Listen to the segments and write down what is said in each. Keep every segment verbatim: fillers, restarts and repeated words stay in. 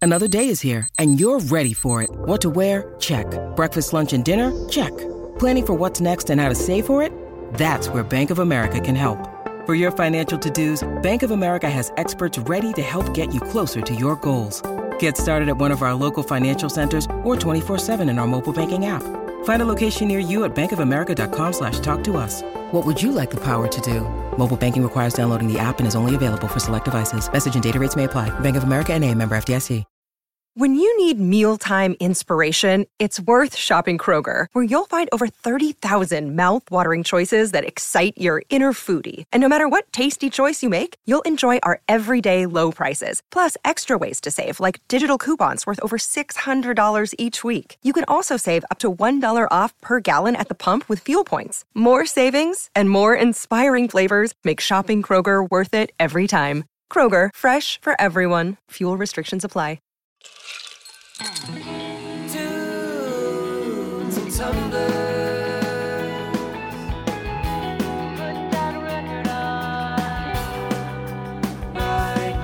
Another day is here, and you're ready for it. What to wear? Check. Breakfast, lunch, and dinner? Check. Planning for what's next and how to save for it? That's where Bank of America can help. For your financial to-dos, Bank of America has experts ready to help get you closer to your goals. Get started at one of our local financial centers or twenty-four seven in our mobile banking app. Find a location near you at bankofamerica.com slash talk to us. What would you like the power to do? Mobile banking requires downloading the app and is only available for select devices. Message and data rates may apply. Bank of America N A, member F D I C. When you need mealtime inspiration, it's worth shopping Kroger, where you'll find over thirty thousand mouth-watering choices that excite your inner foodie. And no matter what tasty choice you make, you'll enjoy our everyday low prices, plus extra ways to save, like digital coupons worth over six hundred dollars each week. You can also save up to one dollar off per gallon at the pump with fuel points. More savings and more inspiring flavors make shopping Kroger worth it every time. Kroger, fresh for everyone. Fuel restrictions apply. Tunes and tumblers. Put that record on right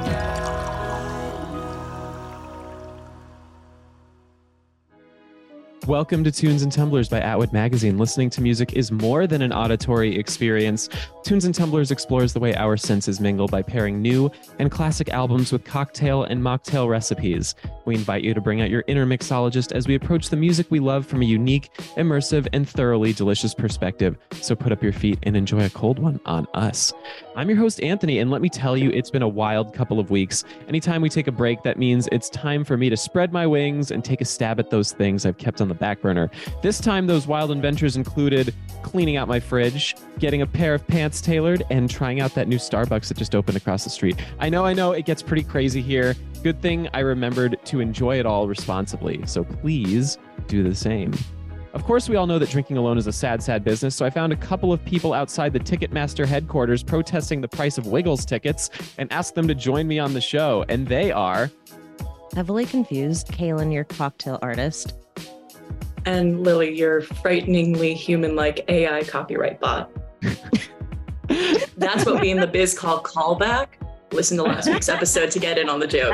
now. Welcome to Tunes and Tumblers by Atwood Magazine. Listening to music is more than an auditory experience. Tunes and Tumblers explores the way our senses mingle by pairing new and classic albums with cocktail and mocktail recipes. We invite you to bring out your inner mixologist as we approach the music we love from a unique, immersive, and thoroughly delicious perspective. So put up your feet and enjoy a cold one on us. I'm your host, Anthony, and let me tell you, it's been a wild couple of weeks. Anytime we take a break, that means it's time for me to spread my wings and take a stab at those things I've kept on the back burner. This time, those wild adventures included cleaning out my fridge, getting a pair of pants tailored, and trying out that new Starbucks that just opened across the street. I know, I know, it gets pretty crazy here. Good thing I remembered to enjoy it all responsibly, so please do the same. Of course, we all know that drinking alone is a sad, sad business, so I found a couple of people outside the Ticketmaster headquarters protesting the price of Wiggles tickets and asked them to join me on the show, and they are... Heavily confused, Kaylin, your cocktail artist. And Lily, your frighteningly human-like A I copyright bot. That's what we in the biz call callback. Listen to last week's episode to get in on the joke.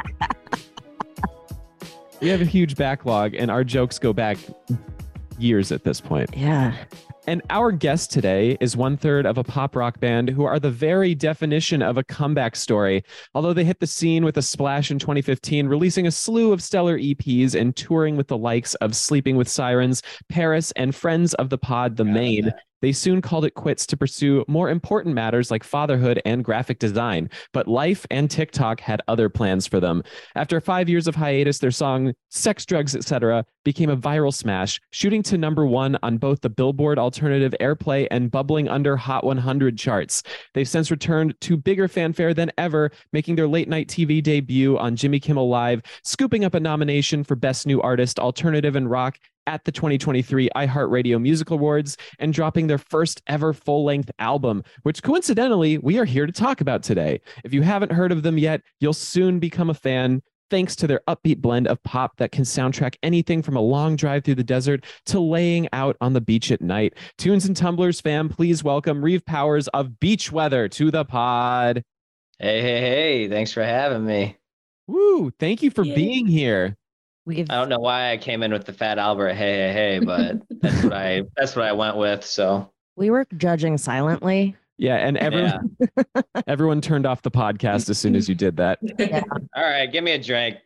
We have a huge backlog, and our jokes go back years at this point. Yeah. And our guest today is one third of a pop rock band who are the very definition of a comeback story. Although they hit the scene with a splash in twenty fifteen, releasing a slew of stellar E Ps and touring with the likes of Sleeping with Sirens, Paris, and friends of the pod, The Main, they soon called it quits to pursue more important matters like fatherhood and graphic design. But life and TikTok had other plans for them. After five years of hiatus, their song Sex, Drugs, et cetera became a viral smash, shooting to number one on both the Billboard Alternative Airplay and bubbling under Hot one hundred charts. They've since returned to bigger fanfare than ever, making their late night T V debut on Jimmy Kimmel Live, scooping up a nomination for Best New Artist, Alternative and Rock at the twenty twenty-three iHeartRadio Music Awards, and dropping their first ever full-length album, which coincidentally we are here to talk about today. If you haven't heard of them yet, you'll soon become a fan thanks to their upbeat blend of pop that can soundtrack anything from a long drive through the desert to laying out on the beach at night. Tunes and Tumblers fam, please welcome Reeve Powers of Beach Weather to the pod. Hey, hey, hey, thanks for having me. Woo, thank you for Yay. being here. We've I don't know why I came in with the Fat Albert, hey, hey, hey, but that's what I that's what I went with. So we were judging silently. Yeah, and everyone everyone turned off the podcast as soon as you did that. Yeah. All right, give me a drink.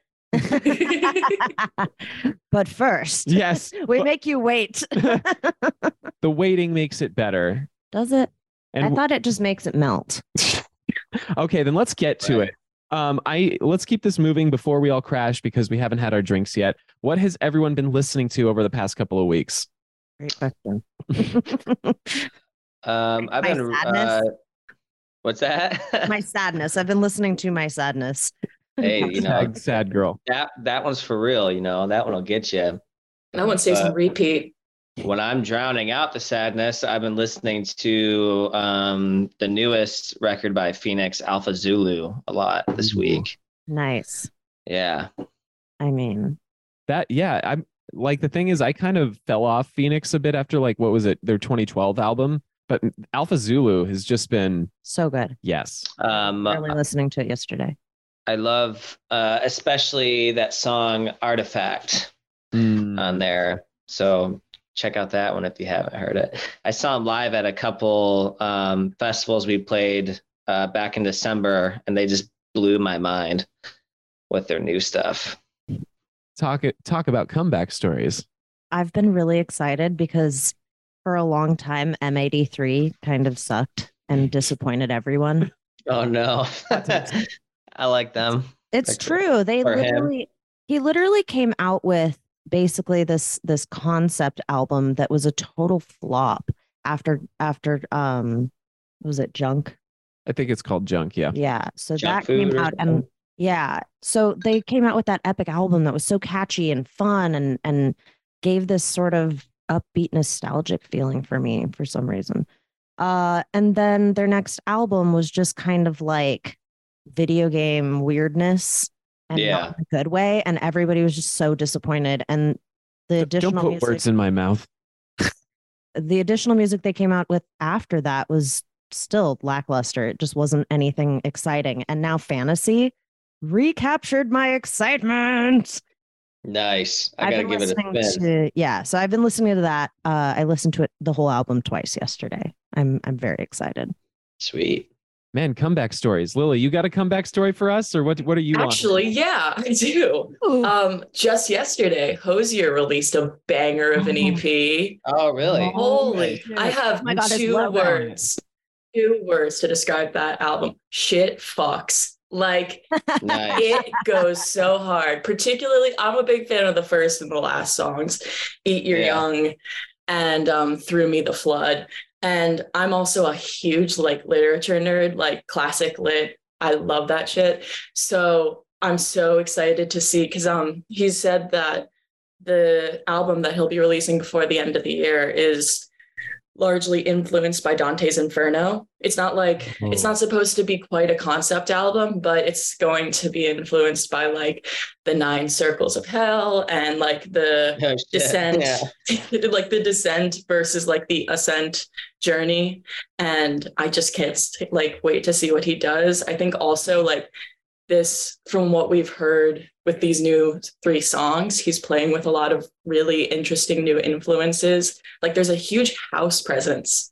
But first, Yes, we but- make you wait. the waiting makes it better. Does it? And I thought it just makes it melt. okay, then let's get to Right. it. Um, I let's keep this moving before we all crash because we haven't had our drinks yet. What has everyone been listening to over the past couple of weeks? Great question. Um, I've My been. sadness? Uh, what's that? My sadness. I've been listening to my sadness. Hey, you know Sad, sad girl. that that one's for real. You know that one will get you. That one stays on Uh, repeat. When I'm drowning out the sadness, I've been listening to um, the newest record by Phoenix, Alpha Zulu, a lot this Ooh. week. Nice. Yeah. I mean, That yeah, I'm like the thing is I kind of fell off Phoenix a bit after like what was it, their twenty twelve album, but Alpha Zulu has just been so good. yes. Um, Barely listening to it yesterday. I love uh, especially that song Artifact Mm. on there. So check out that one if you haven't heard it. I saw him live at a couple um, festivals we played uh, back in December, and they just blew my mind with their new stuff. Talk talk about comeback stories. I've been really excited because for a long time, M eighty-three kind of sucked and disappointed everyone. Oh no. I like them. It's Like, true. They for him. literally, he literally came out with basically this this concept album that was a total flop after after um was it Junk? I think it's called Junk. Yeah. Yeah. So Junk that came Food or out and something? yeah. So they came out with that epic album that was so catchy and fun and and gave this sort of upbeat nostalgic feeling for me for some reason. Uh and then their next album was just kind of like video game weirdness and Yeah. not in a good way, and everybody was just so disappointed. And the Don't additional put music, words in my mouth. the additional music they came out with after that was still lackluster. It just wasn't anything exciting. And now Fantasy recaptured my excitement. Nice. I I've gotta been give it a listening spin. to yeah, so I've been listening to that. Uh, I listened to it the whole album twice yesterday. I'm I'm very excited. Sweet. Man, comeback stories. Lily, you got a comeback story for us, or what? What are you on? Actually, yeah, I do. Um, just yesterday, Hosier released a banger of an E P. Oh, really? Holy, shit. I have Oh my God, I two love that. words. Two words to describe that album. Shit fucks. Like Nice. it goes so hard. Particularly, I'm a big fan of the first and the last songs, Eat Your Yeah. Young and um, Through Me the Flood. And I'm also a huge like literature nerd, like classic lit. I love that shit. So I'm so excited to see because um he said that the album that he'll be releasing before the end of the year is largely influenced by Dante's Inferno. It's not like it's not supposed to be quite a concept album, but it's going to be influenced by like the Nine Circles of Hell and like the Oh, shit. descent, Yeah. like the descent versus like the ascent journey. And I just can't like wait to see what he does. I think also like this, from what we've heard with these new three songs, he's playing with a lot of really interesting new influences. Like there's a huge house presence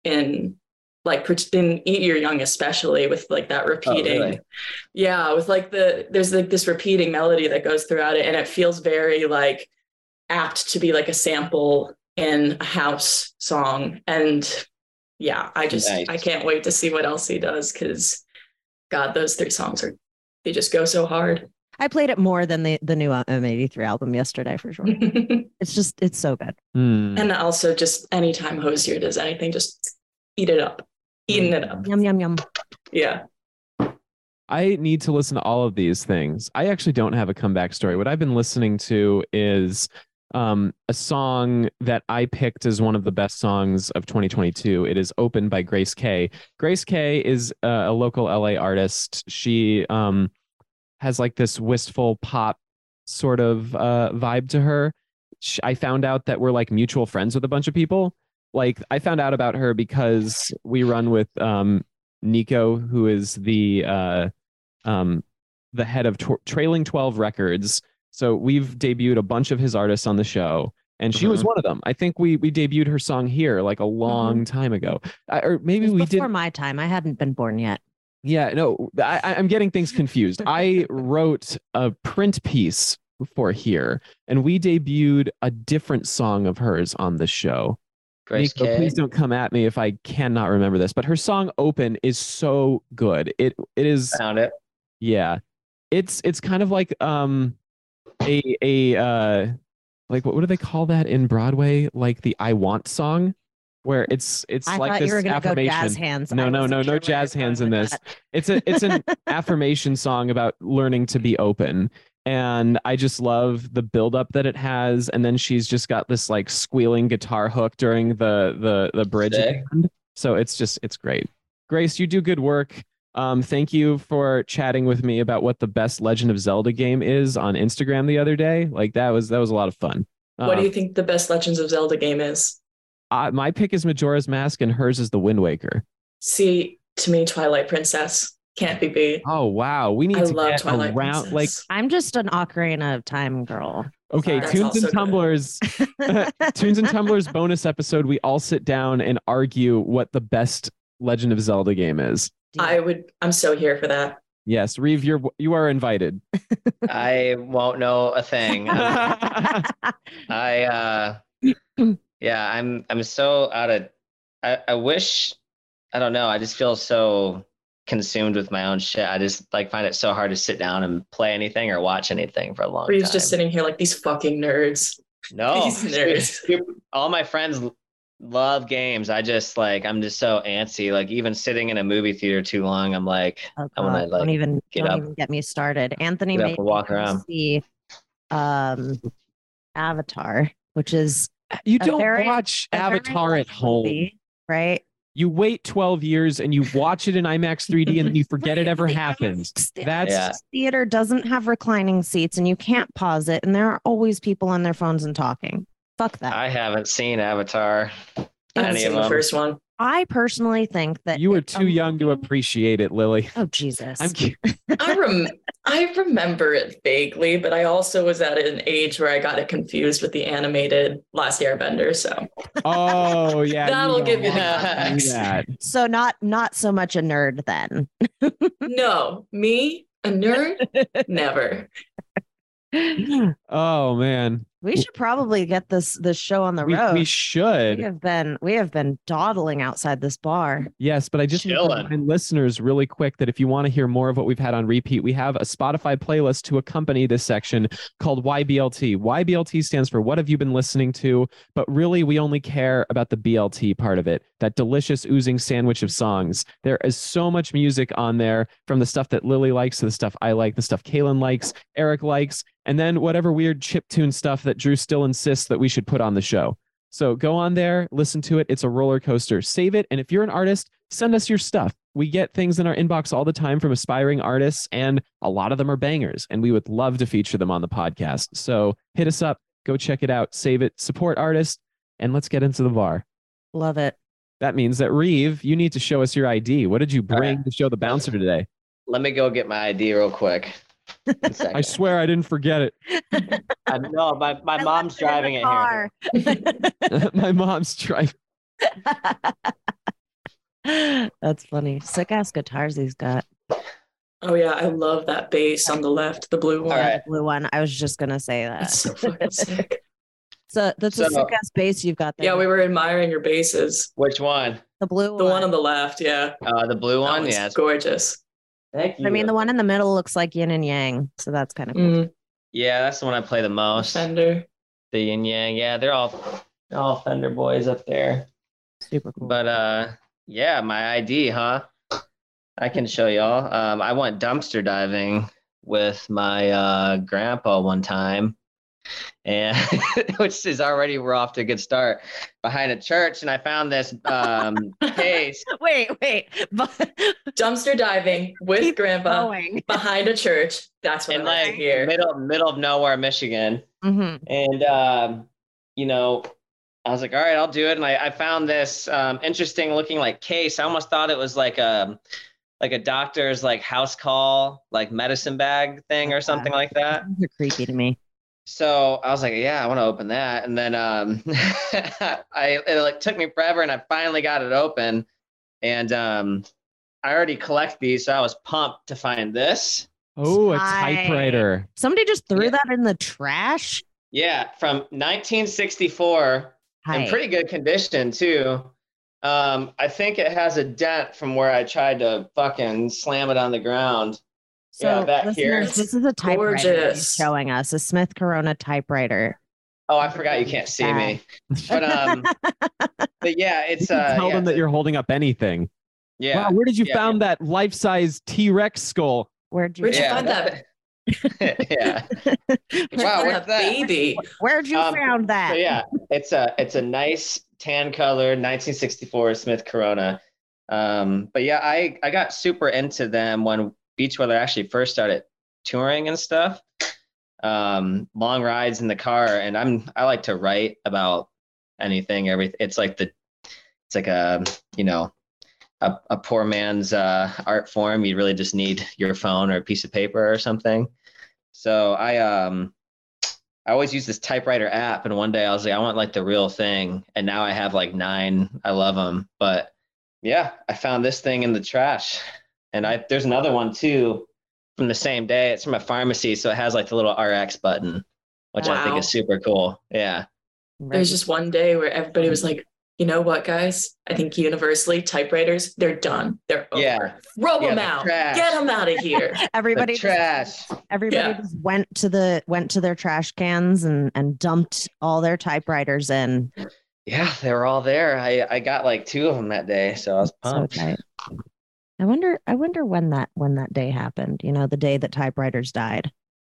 in like in Eat Your Young, especially with like that repeating. really? Yeah, with like the there's like this repeating melody that goes throughout it, and it feels very like apt to be like a sample in a house song. And yeah, I just Nice. I can't wait to see what else he does because God, those three songs are they just go so hard. I played it more than the the new M eighty-three album yesterday for sure. And It's just it's so good. Hmm. also just anytime Hosier does anything, just eat it up. Eating it up. Yum yum yum. Yeah. I need to listen to all of these things. I actually don't have a comeback story. What I've been listening to is um, a song that I picked as one of the best songs of twenty twenty-two. It is Open by Grace K. Grace K is uh, a local L A artist. She um, has like this wistful pop sort of uh, vibe to her. Sh I found out that we're like mutual friends with a bunch of people. Like I found out about her because we run with um, Nico, who is the uh, um, the head of tw Trailing twelve Records. So we've debuted a bunch of his artists on the show, and she was Mhm. one of them. I think we we debuted her song here like a long time ago, I, or maybe It was we did. before my time. I hadn't been born yet. Yeah, no, I, I- I'm getting things confused. I wrote a print piece for here, and we debuted a different song of hers on the show. Grace Nico, K. please don't come at me if I cannot remember this, but her song "Open" is so good. It it is Found it. yeah, it's it's kind of like um a a uh like what, what do they call that in Broadway? Like the "I Want" song, where it's it's I like thought this you were gonna go affirmation. jazz hands. No, I no, wasn't no, sure no where jazz you're going hands in with this. that. It's a it's an affirmation song about learning to be open. And I just love the buildup that it has. And then she's just got this like squealing guitar hook during the the the bridge at Sick. the end. So it's just it's great. Grace, you do good work. Um, thank you for chatting with me about what the best Legend of Zelda game is on Instagram the other day. Like that was that was a lot of fun. What do Um, you think the best Legends of Zelda game is? uh, my pick is Majora's Mask, and hers is the Wind Waker. See, to me, Twilight Princess. Can't be beat. Oh wow, we need I to love get Twilight around. Princess. Like, I'm just an Ocarina of Time girl. okay, That's Tunes and also good. Tumblers, Tunes and Tumblers bonus episode. We all sit down and argue what the best Legend of Zelda game is. I would. I'm so here for that. Yes, Reeve, you're you are invited. I won't know a thing. I uh yeah, I'm I'm so out of I, I wish I don't know, I just feel so consumed with my own shit. I just like find it so hard to sit down and play anything or watch anything for a long Reeve's time. just sitting here like these fucking nerds. No, These nerds. all my friends love games. I just like I'm just so antsy. Like even sitting in a movie theater too long, I'm like Oh, I wanna, God, like, don't even get don't up- even get me started. Anthony get up made and me walk go around. see um Avatar, which is You a don't very- watch a very Avatar at nice home. movie, right? You wait twelve years and you watch it in IMAX three D and then you forget it ever happened. That's Yeah. Theater doesn't have reclining seats and you can't pause it, and there are always people on their phones and talking. Fuck that. I haven't seen Avatar. I haven't Any seen of the them. first one. I personally think that you were it's a too young to movie- appreciate it, Lily. Oh Jesus! I'm ki- I rem- I remember it vaguely, but I also was at an age where I got it confused with the animated Last Airbender. So Oh yeah, That'll don't give you the want to do context. that. So not not so much a nerd then. no, me a nerd, never. Oh man, We should probably get this this show on the we, road. we We should. have been we have been dawdling outside this bar. Yes, but I just need to Chillin'. remind listeners really quick that if you want to hear more of what we've had on repeat, we have a Spotify playlist to accompany this section called Y B L T. Y B L T stands for What Have You Been Listening To? But really, we only care about the B L T part of it, that delicious oozing sandwich of songs. There is so much music on there, from the stuff that Lily likes to the stuff I like, the stuff Kaylin likes, Eric likes, and then whatever weird chiptune stuff that Drew still insists that we should put on the show. So go on there, listen to it. It's a roller coaster. Save it. And if you're an artist, send us your stuff. We get things in our inbox all the time from aspiring artists, and a lot of them are bangers, and we would love to feature them on the podcast. So hit us up, go check it out, save it, support artists, and let's get into the bar. Love it. That means that Reeve, you need to show us your I D. What did you All bring right. to show the bouncer today? Let me go get my I D real quick. One second. I swear I didn't forget it. I know my, my I mom's left in driving the it here. car. My mom's driving. That's funny. Sick ass guitars he's got. Oh yeah, I love that bass on the left, the blue one. All right. The blue one. I was just gonna say that. That's so fucking sick. So that's a So- sick ass bass you've got there. Yeah, we were admiring your basses. Which one? the blue The one. one on the left, yeah. Uh, the blue That one? one's Yeah. it's- gorgeous. Thank you. I mean, the one in the middle looks like yin and yang, so that's kind of cool. Mm, Yeah, that's the one I play the most. Fender. The yin yang. Yeah, they're all they're all Fender boys up there. Super cool. But uh, yeah, my I D, huh? I can show y'all. Um, I went dumpster diving with my uh, grandpa one time, and which is already we're off to a good start behind a church, and I found this um, case. wait, wait. But Dumpster diving with keep grandpa going. behind a church. That's what in I like to like hear. middle middle of nowhere, Michigan. Mhm. And um, you know, I was like, all right, I'll do it. And I, I found this um, interesting looking like case. I almost thought it was like a like a doctor's like house call, like medicine bag thing or something like that. Those are creepy to me. So I was like, yeah, I want to open that. And then um, I it like took me forever, and I finally got it open. And um, I already collect these, so I was pumped to find this. Oh, a Hi. typewriter. Somebody just threw Yeah. that in the trash. Yeah, from nineteen sixty-four. Hi. In pretty good condition too. Um, I think it has a dent from where I tried to fucking slam it on the ground. So, yeah, that listeners, here. this is a typewriter that he's Gorgeous. showing us, a Smith Corona typewriter. Oh, I forgot you can't see me. But um, but yeah, it's You can uh, tell yeah, them that it's- you're holding up anything. yeah. Wow, where did you yeah, found that life-size T-Rex skull? Where'd you, Where'd you yeah, find that? yeah. Where'd you Wow, find what's that that? baby? Where'd you Um, found that? So yeah, it's a it's a nice tan colored nineteen sixty-four Smith Corona. Um, but yeah, I I got super into them when Beachweather actually first started touring and stuff. Um, long rides in the car, and I'm I like to write about anything, everything. It's like the it's like a you know a, a poor man's uh, art form. You really just need your phone or a piece of paper or something. So I um I always use this typewriter app, and one day I was like, I want like the real thing, and now I have like nine. I love them, but yeah, I found this thing in the trash, and I there's another one too from the same day. It's from a pharmacy, so it has like the little R X button, which I think Wow. is super cool. Yeah, There's just one day where everybody was like, you know what, guys? I think universally typewriters, they're done. They're over. Yeah. Throw Yeah, them the out. trash. Get them out of here. everybody the just- trash. everybody Yeah. just went to the went to their trash cans and and dumped all their typewriters in. Yeah, they were all there. I I got like two of them that day, so I was So pumped. tight. I wonder I wonder when that when that day happened, you know, the day that typewriters died.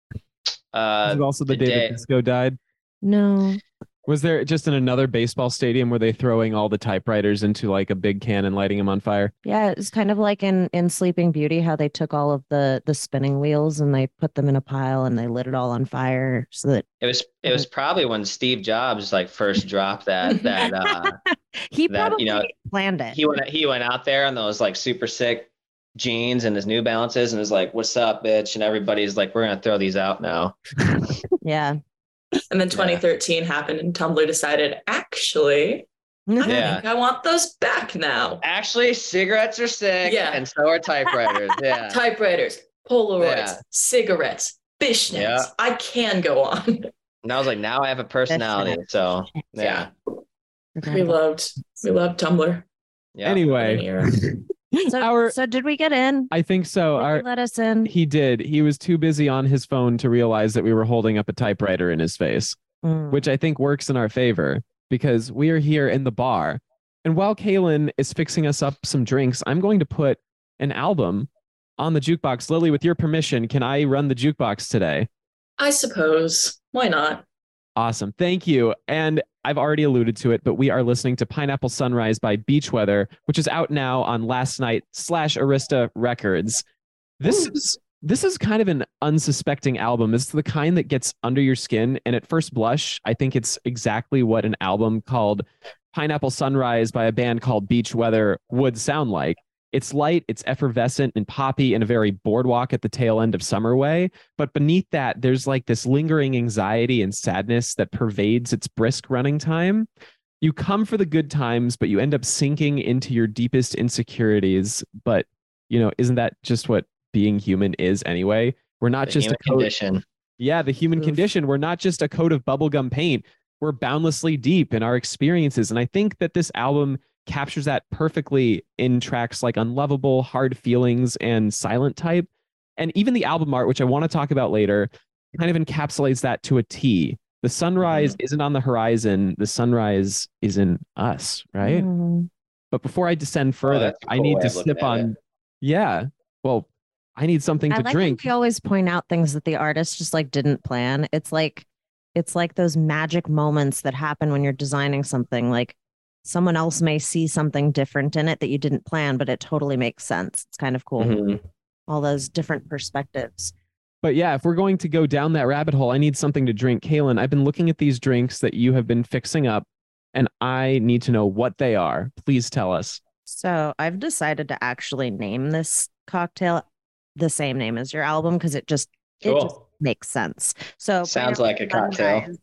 Uh, Is it also the, the day, day- that disco died? No. Was there just in another baseball stadium were they throwing all the typewriters into like a big can and lighting them on fire? Yeah, it's kind of like in in Sleeping Beauty how they took all of the the spinning wheels and they put them in a pile and they lit it all on fire so that it was it was probably when Steve Jobs like first dropped that that uh he That, probably you know, planned it. he went he went out there in those like super sick jeans and his New Balances and was like, "What's up, bitch?" And everybody's like, "We're gonna throw these out now." Yeah. And then twenty thirteen happened and Tumblr decided, actually, I Yeah. think I want those back now. Actually, cigarettes are sick, Yeah. and so are typewriters. Yeah, Typewriters, Polaroids, Yeah. cigarettes, fishnets. Yeah. I can go on. and I was like, now I have a personality. So yeah, We loved, we loved Tumblr. yeah. Anyway, Era. So, Our- so did we get in? I think so. Did they Our, let us in? he did. He was too busy on his phone to realize that we were holding up a typewriter in his face, Mm. which I think works in our favor because we are here in the bar. And while Kaylin is fixing us up some drinks, I'm going to put an album on the jukebox. Lily, with your permission, can I run the jukebox today? I suppose. Why not? Awesome. Thank you. And I've already alluded to it, but we are listening to Pineapple Sunrise by Beach Weather, which is out now on Last Night slash Arista Records. This is this is kind of an unsuspecting album. It's the kind that gets under your skin. And at first blush, I think it's exactly what an album called Pineapple Sunrise by a band called Beach Weather would sound like. It's light, it's effervescent and poppy in a very boardwalk at the tail end of summer way. But beneath that, there's like this lingering anxiety and sadness that pervades its brisk running time. You come for the good times, but you end up sinking into your deepest insecurities. But, you know, isn't that just what being human is anyway? We're not The just a human coat. condition. Yeah, the human Oof. condition. We're not just a coat of bubblegum paint. We're boundlessly deep in our experiences. And I think that this album captures that perfectly in tracks like Unlovable, Hard Feelings, and Silent Type. And even the album art, which I want to talk about later, kind of encapsulates that to a T. The sunrise isn't on the horizon. The sunrise is in us, right? Mm. But before I descend further, that's a I cool need way to of looking sip at on. it. Yeah. Well, I need something I to like drink. how we always point out things that the artist just like didn't plan. It's like it's like those magic moments that happen when you're designing something. Like someone else may see something different in it that you didn't plan, but it totally makes sense. It's kind of cool. Mhm. All those different perspectives. But yeah, if we're going to go down that rabbit hole, I need something to drink. Kaylin, I've been looking at these drinks that you have been fixing up, and I need to know what they are. Please tell us. So I've decided to actually name this cocktail the same name as your album because it just it just Cool. makes sense. So Sounds Pineapple like a cocktail. Sunrise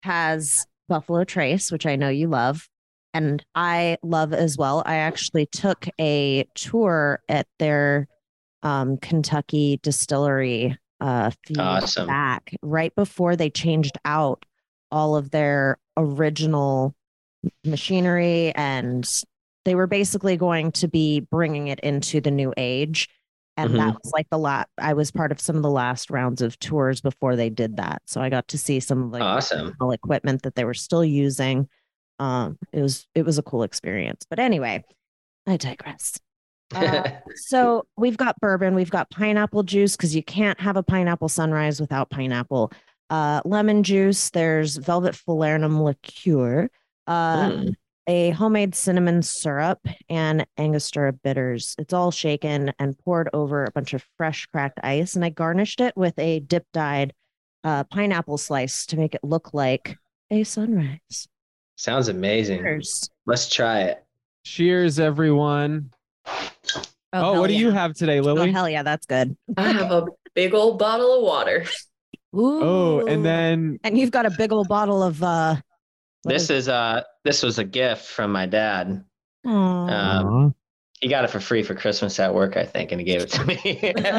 has Buffalo Trace, which I know you love, and I love as well. I actually took a tour at their um, Kentucky distillery uh, a few years Awesome. back, right before they changed out all of their original machinery, and they were basically going to be bringing it into the new age. And that was like the last, I was part of some of the last rounds of tours before they did that. So I got to see some of like Awesome. original equipment that they were still using. Um, it was, it was a cool experience, but anyway, I digress. Uh, so we've got bourbon, we've got pineapple juice, because you can't have a pineapple sunrise without pineapple. Uh, lemon juice, there's velvet falernum liqueur, uh, Mm. a homemade cinnamon syrup, and Angostura bitters. It's all shaken and poured over a bunch of fresh cracked ice, and I garnished it with a dip dyed uh, pineapple slice to make it look like a sunrise. Sounds amazing. Cheers. Let's try it. Cheers, everyone. Oh, hell what do yeah. you have today, Oh, Lily? hell yeah, that's good. I have a big old bottle of water. Ooh. Oh, and then and you've got a big old bottle of uh what This is uh this was a gift from my dad. Aw. Um, Aw. he got it for free for Christmas at work, I think, and he gave it to me.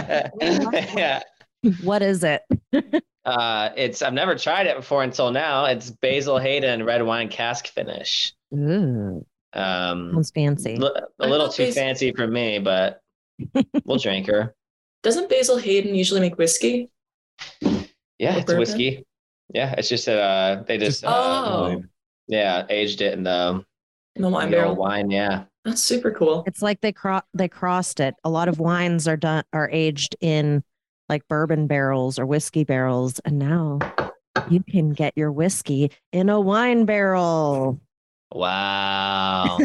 Yeah. What is it? Uh, it's I've never tried it before until now. It's Basil Hayden red wine cask finish. Ooh, Um, sounds fancy. li- a I little thought too Bas- fancy for me, but we'll drink her. Doesn't Basil Hayden usually make whiskey? Yeah, Or it's bourbon? whiskey. Yeah, it's just uh they just, Just- uh, Oh, yeah aged it in the, in the wine the old barrel. wine. Yeah, That's super cool. It's like they cro- they crossed it. A lot of wines are done are aged in like bourbon barrels or whiskey barrels, and now you can get your whiskey in a wine barrel. wow.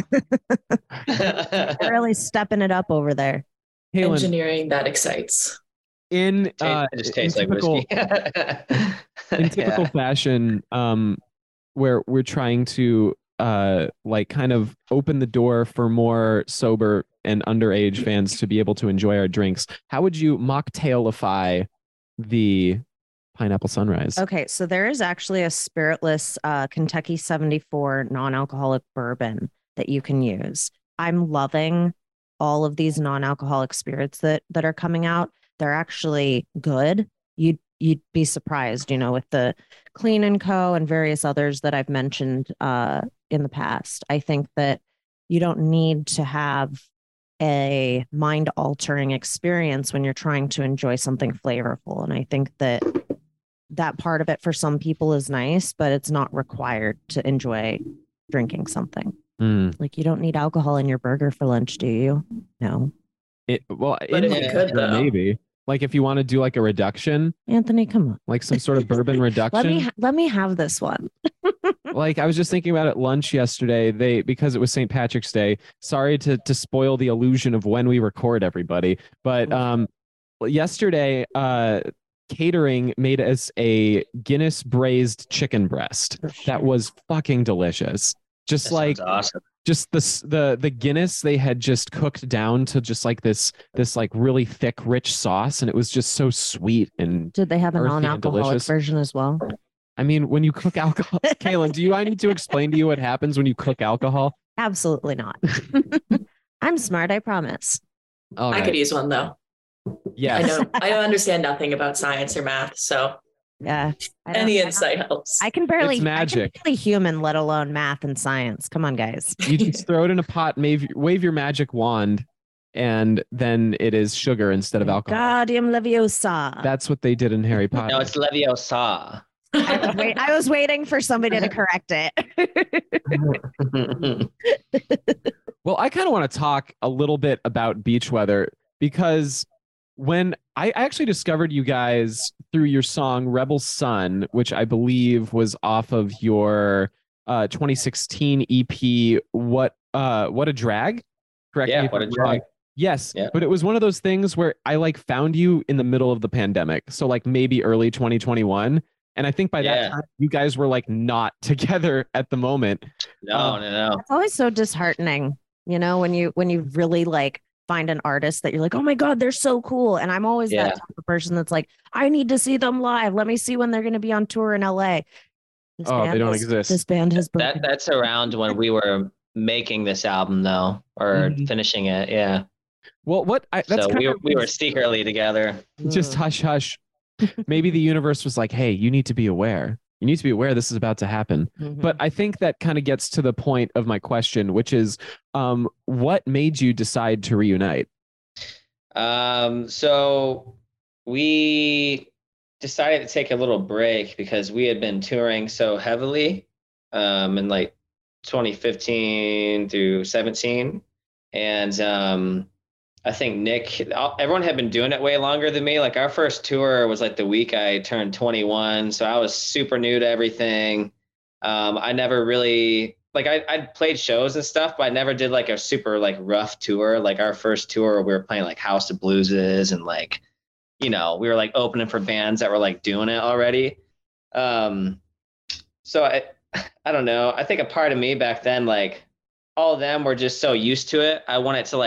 They're really stepping it up over there. Kaylin, Engineering that excites. in uh, it just in tastes like typical, whiskey. in typical Yeah. fashion, um, where we're trying to uh, like kind of open the door for more sober and underage fans to be able to enjoy our drinks. How would you mocktailify the pineapple sunrise? Okay, so there is actually a spiritless uh, Kentucky seventy-four non-alcoholic bourbon that you can use. I'm loving all of these non-alcoholic spirits that that are coming out. They're actually good. You'd you'd be surprised, you know, with the Clean and Co. and various others that I've mentioned uh, in the past. I think that you don't need to have a mind-altering experience when you're trying to enjoy something flavorful. And I think that that part of it for some people is nice, but it's not required to enjoy drinking something. Mm. Like you don't need alcohol in your burger for lunch, do you? No. It, well, But in if you my could, burger, though. maybe like if you want to do like a reduction, Anthony, come on. like some sort of bourbon reduction. Let me ha- let me have this one. Like I was just thinking about at lunch yesterday. They because it was Saint Patrick's Day. Sorry to to spoil the illusion of when we record, everybody. But um, yesterday, uh, catering made us a Guinness braised chicken breast that was fucking delicious. Just That like sounds awesome. just the s- the the Guinness they had just cooked down to just like this this like really thick, rich sauce, and it was just so sweet and. Did they have a Earthy and non-alcoholic delicious. version as well? I mean, when you cook alcohol, Kaylin, do you I need to explain to you what happens when you cook alcohol? Absolutely not. I'm smart, I promise. All I right. could use one though. Yes. I know I don't understand nothing about science or math, so Yeah. I don't- any I don't- insight helps. I can barely It's I magic. can barely human, let alone math and science. Come on, guys. You just throw it in a pot, wave, wave your magic wand, and then it is sugar instead of alcohol. Guardium Leviosa. That's what they did in Harry Potter. No, it's Leviosa. I was, wait, I was waiting for somebody to correct it. Well, I kind of want to talk a little bit about beach weather because when I I actually discovered you guys through your song Rebel Sun, which I believe was off of your uh, twenty sixteen E P, What uh What a Drag? Correct me Yeah, if What a I'm wrong. Drag. Yes, Yeah. but it was one of those things where I like found you in the middle of the pandemic. So like maybe early twenty twenty-one. And I think by Yeah. that time you guys were like not together at the moment. No, Um, no, no. It's always so disheartening, you know, when you when you really like find an artist that you're like, oh my God, they're so cool. And I'm always Yeah. that type of person that's like, I need to see them live. Let me see when they're going to be on tour in L A. This Oh, they band don't has- exist. This band has broken. That that's around when we were making this album though, or Mhm. finishing it. Yeah. Well, what I that's So kind we were, of we were secretly together. just Ugh. hush hush. Maybe the universe was like, hey, you need to be aware. You need to be aware this is about to happen. Mhm. But I think that kind of gets to the point of my question, which is um, what made you decide to reunite? Um, so we decided to take a little break because we had been touring so heavily um, in like twenty fifteen through seventeen. And um, I think Nick, everyone had been doing it way longer than me. Like our first tour was like the week I turned twenty-one. So I was super new to everything. Um, I never really, like I, I'd played shows and stuff, but I never did like a super like rough tour. Like our first tour, we were playing like House of Blueses and like, you know, we were like opening for bands that were like doing it already. Um, so I, I don't know. I think a part of me back then, like all of them were just so used to it. I wanted to like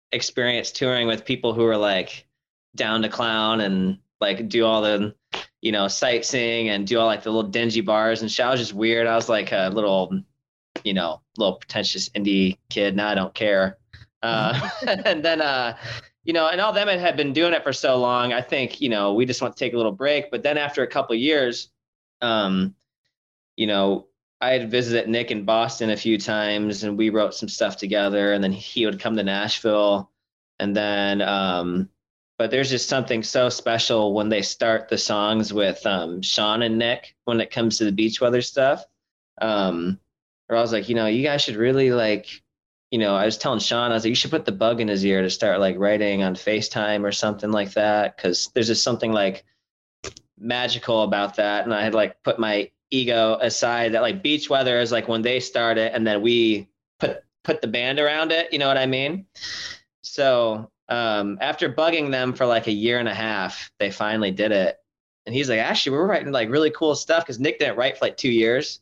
experience touring with people who are like down to clown and like do all the, you know, sightseeing and do all like the little dingy bars and shit. I was just weird. I was like a little, you know, little pretentious indie kid. Now I don't care. Uh, and then, uh, you know, and all them had been doing it for so long. I think, you know, we just want to take a little break. But then after a couple of years, um, you know, I had visited Nick in Boston a few times and we wrote some stuff together, and then he would come to Nashville. And then, um, but there's just something so special when they start the songs with um, Sean and Nick when it comes to the Beach Weather stuff. Um, or I was like, you know, you guys should really like, you know, I was telling Sean, I was like, you should put the bug in his ear to start like writing on FaceTime or something like that. Cause there's just something like magical about that. And I had like put my ego aside that like Beach Weather is like when they start it and then we put, put the band around it. You know what I mean? So um, after bugging them for like a year and a half, they finally did it. And he's like, actually, we're writing like really cool stuff. Cause Nick didn't write for like two years.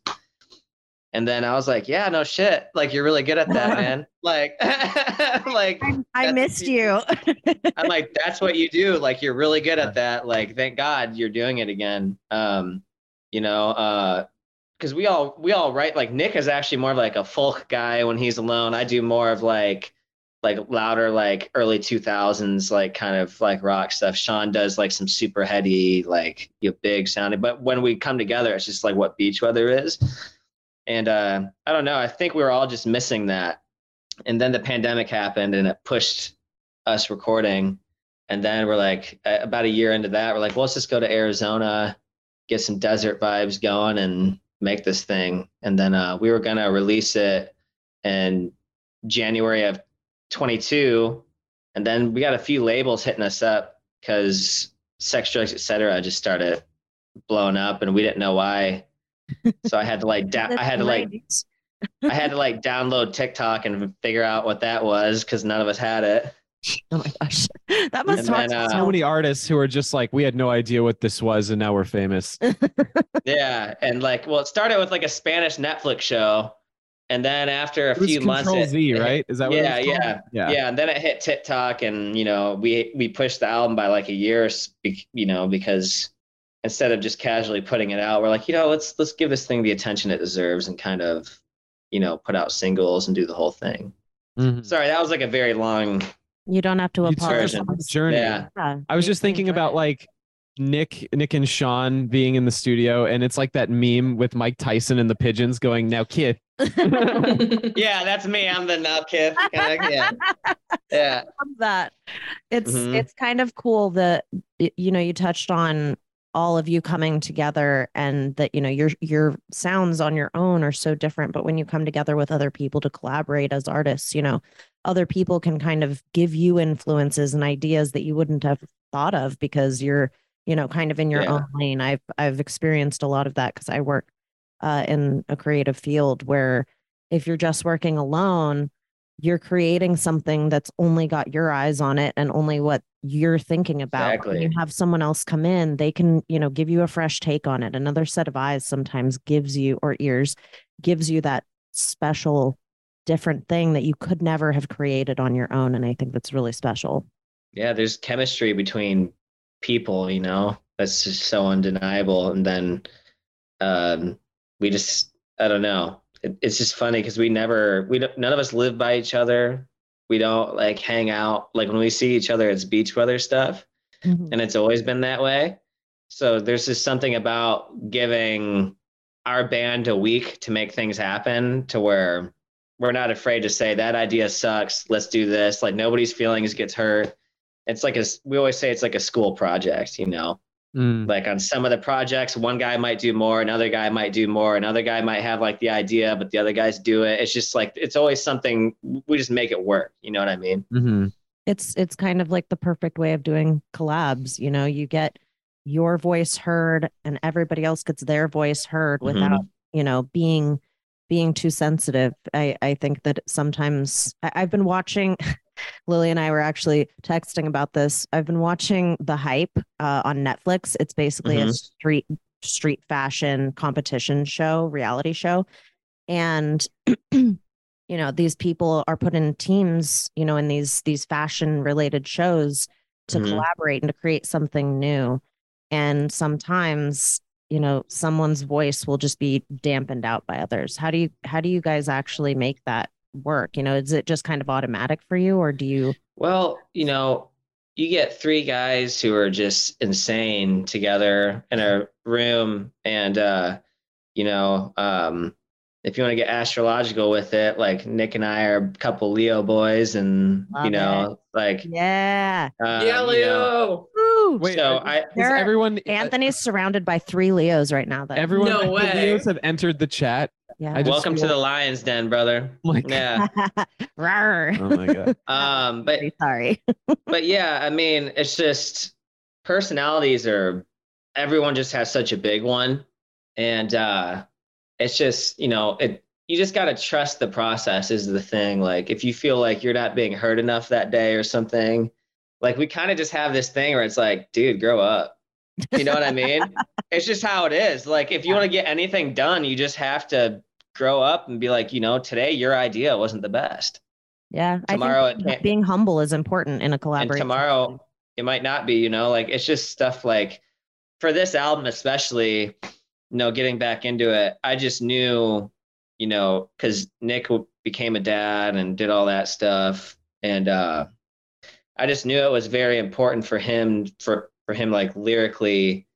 And then I was like, yeah, no shit. Like, you're really good at that, man. Like, like I, I missed you. I'm like, that's what you do. Like, you're really good at that. Like, thank God you're doing it again. Um, you know, uh, cause we all, we all write, like Nick is actually more of like a folk guy when he's alone. I do more of like, like louder, like early two thousands, like kind of like rock stuff. Sean does like some super heady, like you know, big sounding, but when we come together, it's just like what Beach Weather is. And uh, I don't know, I think we were all just missing that. And then the pandemic happened and it pushed us recording. And then we're like, about a year into that, we're like, well, let's just go to Arizona, get some desert vibes going and make this thing. And then uh, we were going to release it in January of twenty-two. And then we got a few labels hitting us up because Sex, Drugs, et cetera just started blowing up and we didn't know why. So I had to like, da- I had to like, I had to like download TikTok and figure out what that was because none of us had it. Oh my gosh, that must And then, have uh, So many artists who are just like, we had no idea what this was, and now we're famous. Yeah, and like, well, it started with like a Spanish Netflix show, and then after a It was few months, Control it- Z, it- right? Is that what? yeah, it was called? yeah, yeah, yeah, and then it hit TikTok, and you know, we we pushed the album by like a year, be- you know, because instead of just casually putting it out, we're like, you know, let's let's give this thing the attention it deserves, and kind of, you know, put out singles and do the whole thing. Mhm. Sorry, that was like a very long. You don't have to You took us apologize. on a journey. Yeah. Yeah. I was just thinking about like Nick, Nick and Sean being in the studio, and it's like that meme with Mike Tyson and the pigeons going, "Now, kid." Yeah, that's me. I'm the now kid. Yeah, yeah. Love that. It's Mhm. it's kind of cool that y- you know you touched on all of you coming together and that you know your your sounds on your own are so different, but when you come together with other people to collaborate as artists, you know, other people can kind of give you influences and ideas that you wouldn't have thought of because you're, you know, kind of in your Yeah. own lane. I've I've experienced a lot of that because I work uh, in a creative field where if you're just working alone, you're creating something that's only got your eyes on it and only what you're thinking about. When Exactly. you have someone else come in, they can, you know, give you a fresh take on it. Another set of eyes sometimes gives you, or ears, gives you that special, different thing that you could never have created on your own. And I think that's really special. Yeah, there's chemistry between people, you know, that's just so undeniable. And then um, we just, I don't know. It, it's just funny because we never, we don't, none of us live by each other. We don't like hang out. Like when we see each other, it's Beach Weather stuff. Mhm. And it's always been that way. So there's just something about giving our band a week to make things happen to where we're not afraid to say that idea sucks. Let's do this. Like nobody's feelings gets hurt. It's like a, we always say it's like a school project, you know, Mm. like on some of the projects, one guy might do more, another guy might do more, another guy might have like the idea, but the other guys do it. It's just like, it's always something, we just make it work. You know what I mean? Mhm. It's it's kind of like the perfect way of doing collabs. You know, you get your voice heard and everybody else gets their voice heard Mhm. without, you know, being being too sensitive. I, I think that sometimes I, I've been watching Lily and I were actually texting about this. I've been watching The Hype uh, on Netflix. It's basically a Mhm. street street fashion competition show, reality show. And you know, these people are put in teams, you know, in these these fashion related shows to Mhm. collaborate and to create something new. And sometimes, you know, someone's voice will just be dampened out by others. How do you how do you guys actually make that work? You know, is it just kind of automatic for you, or do you? Well, you know, you get three guys who are just insane together in a room, and uh, you know, um, if you want to get astrological with it, like Nick and I are a couple Leo boys, and Love you know, like Yeah. uh, yeah, you know, Leo. Woo! Wait, so uh, I is There are- everyone Anthony's surrounded by three Leos right now. That everyone No the way. Leos have entered the chat. yeah. I just welcome to feel- the Lions Den, brother. Like- Yeah. Rawr. Oh my god. Um, but Pretty sorry. but yeah, I mean, it's just personalities are everyone just has such a big one, and uh, it's just you know it. You just got to trust the process is the thing. Like if you feel like you're not being heard enough that day or something, like we kind of just have this thing where it's like, dude, grow up. You know what I mean? It's just how it is. Like if you want to get anything done, you just have to grow up and be like, you know, today your idea wasn't the best. Yeah. Tomorrow I it think can't- being humble is important in a And collaboration. tomorrow it might not be, you know, like it's just stuff like for this album, especially, you know, getting back into it, I just knew, you know, because Nick became a dad and did all that stuff. And uh, I just knew it was very important for him, for, for him, like lyrically,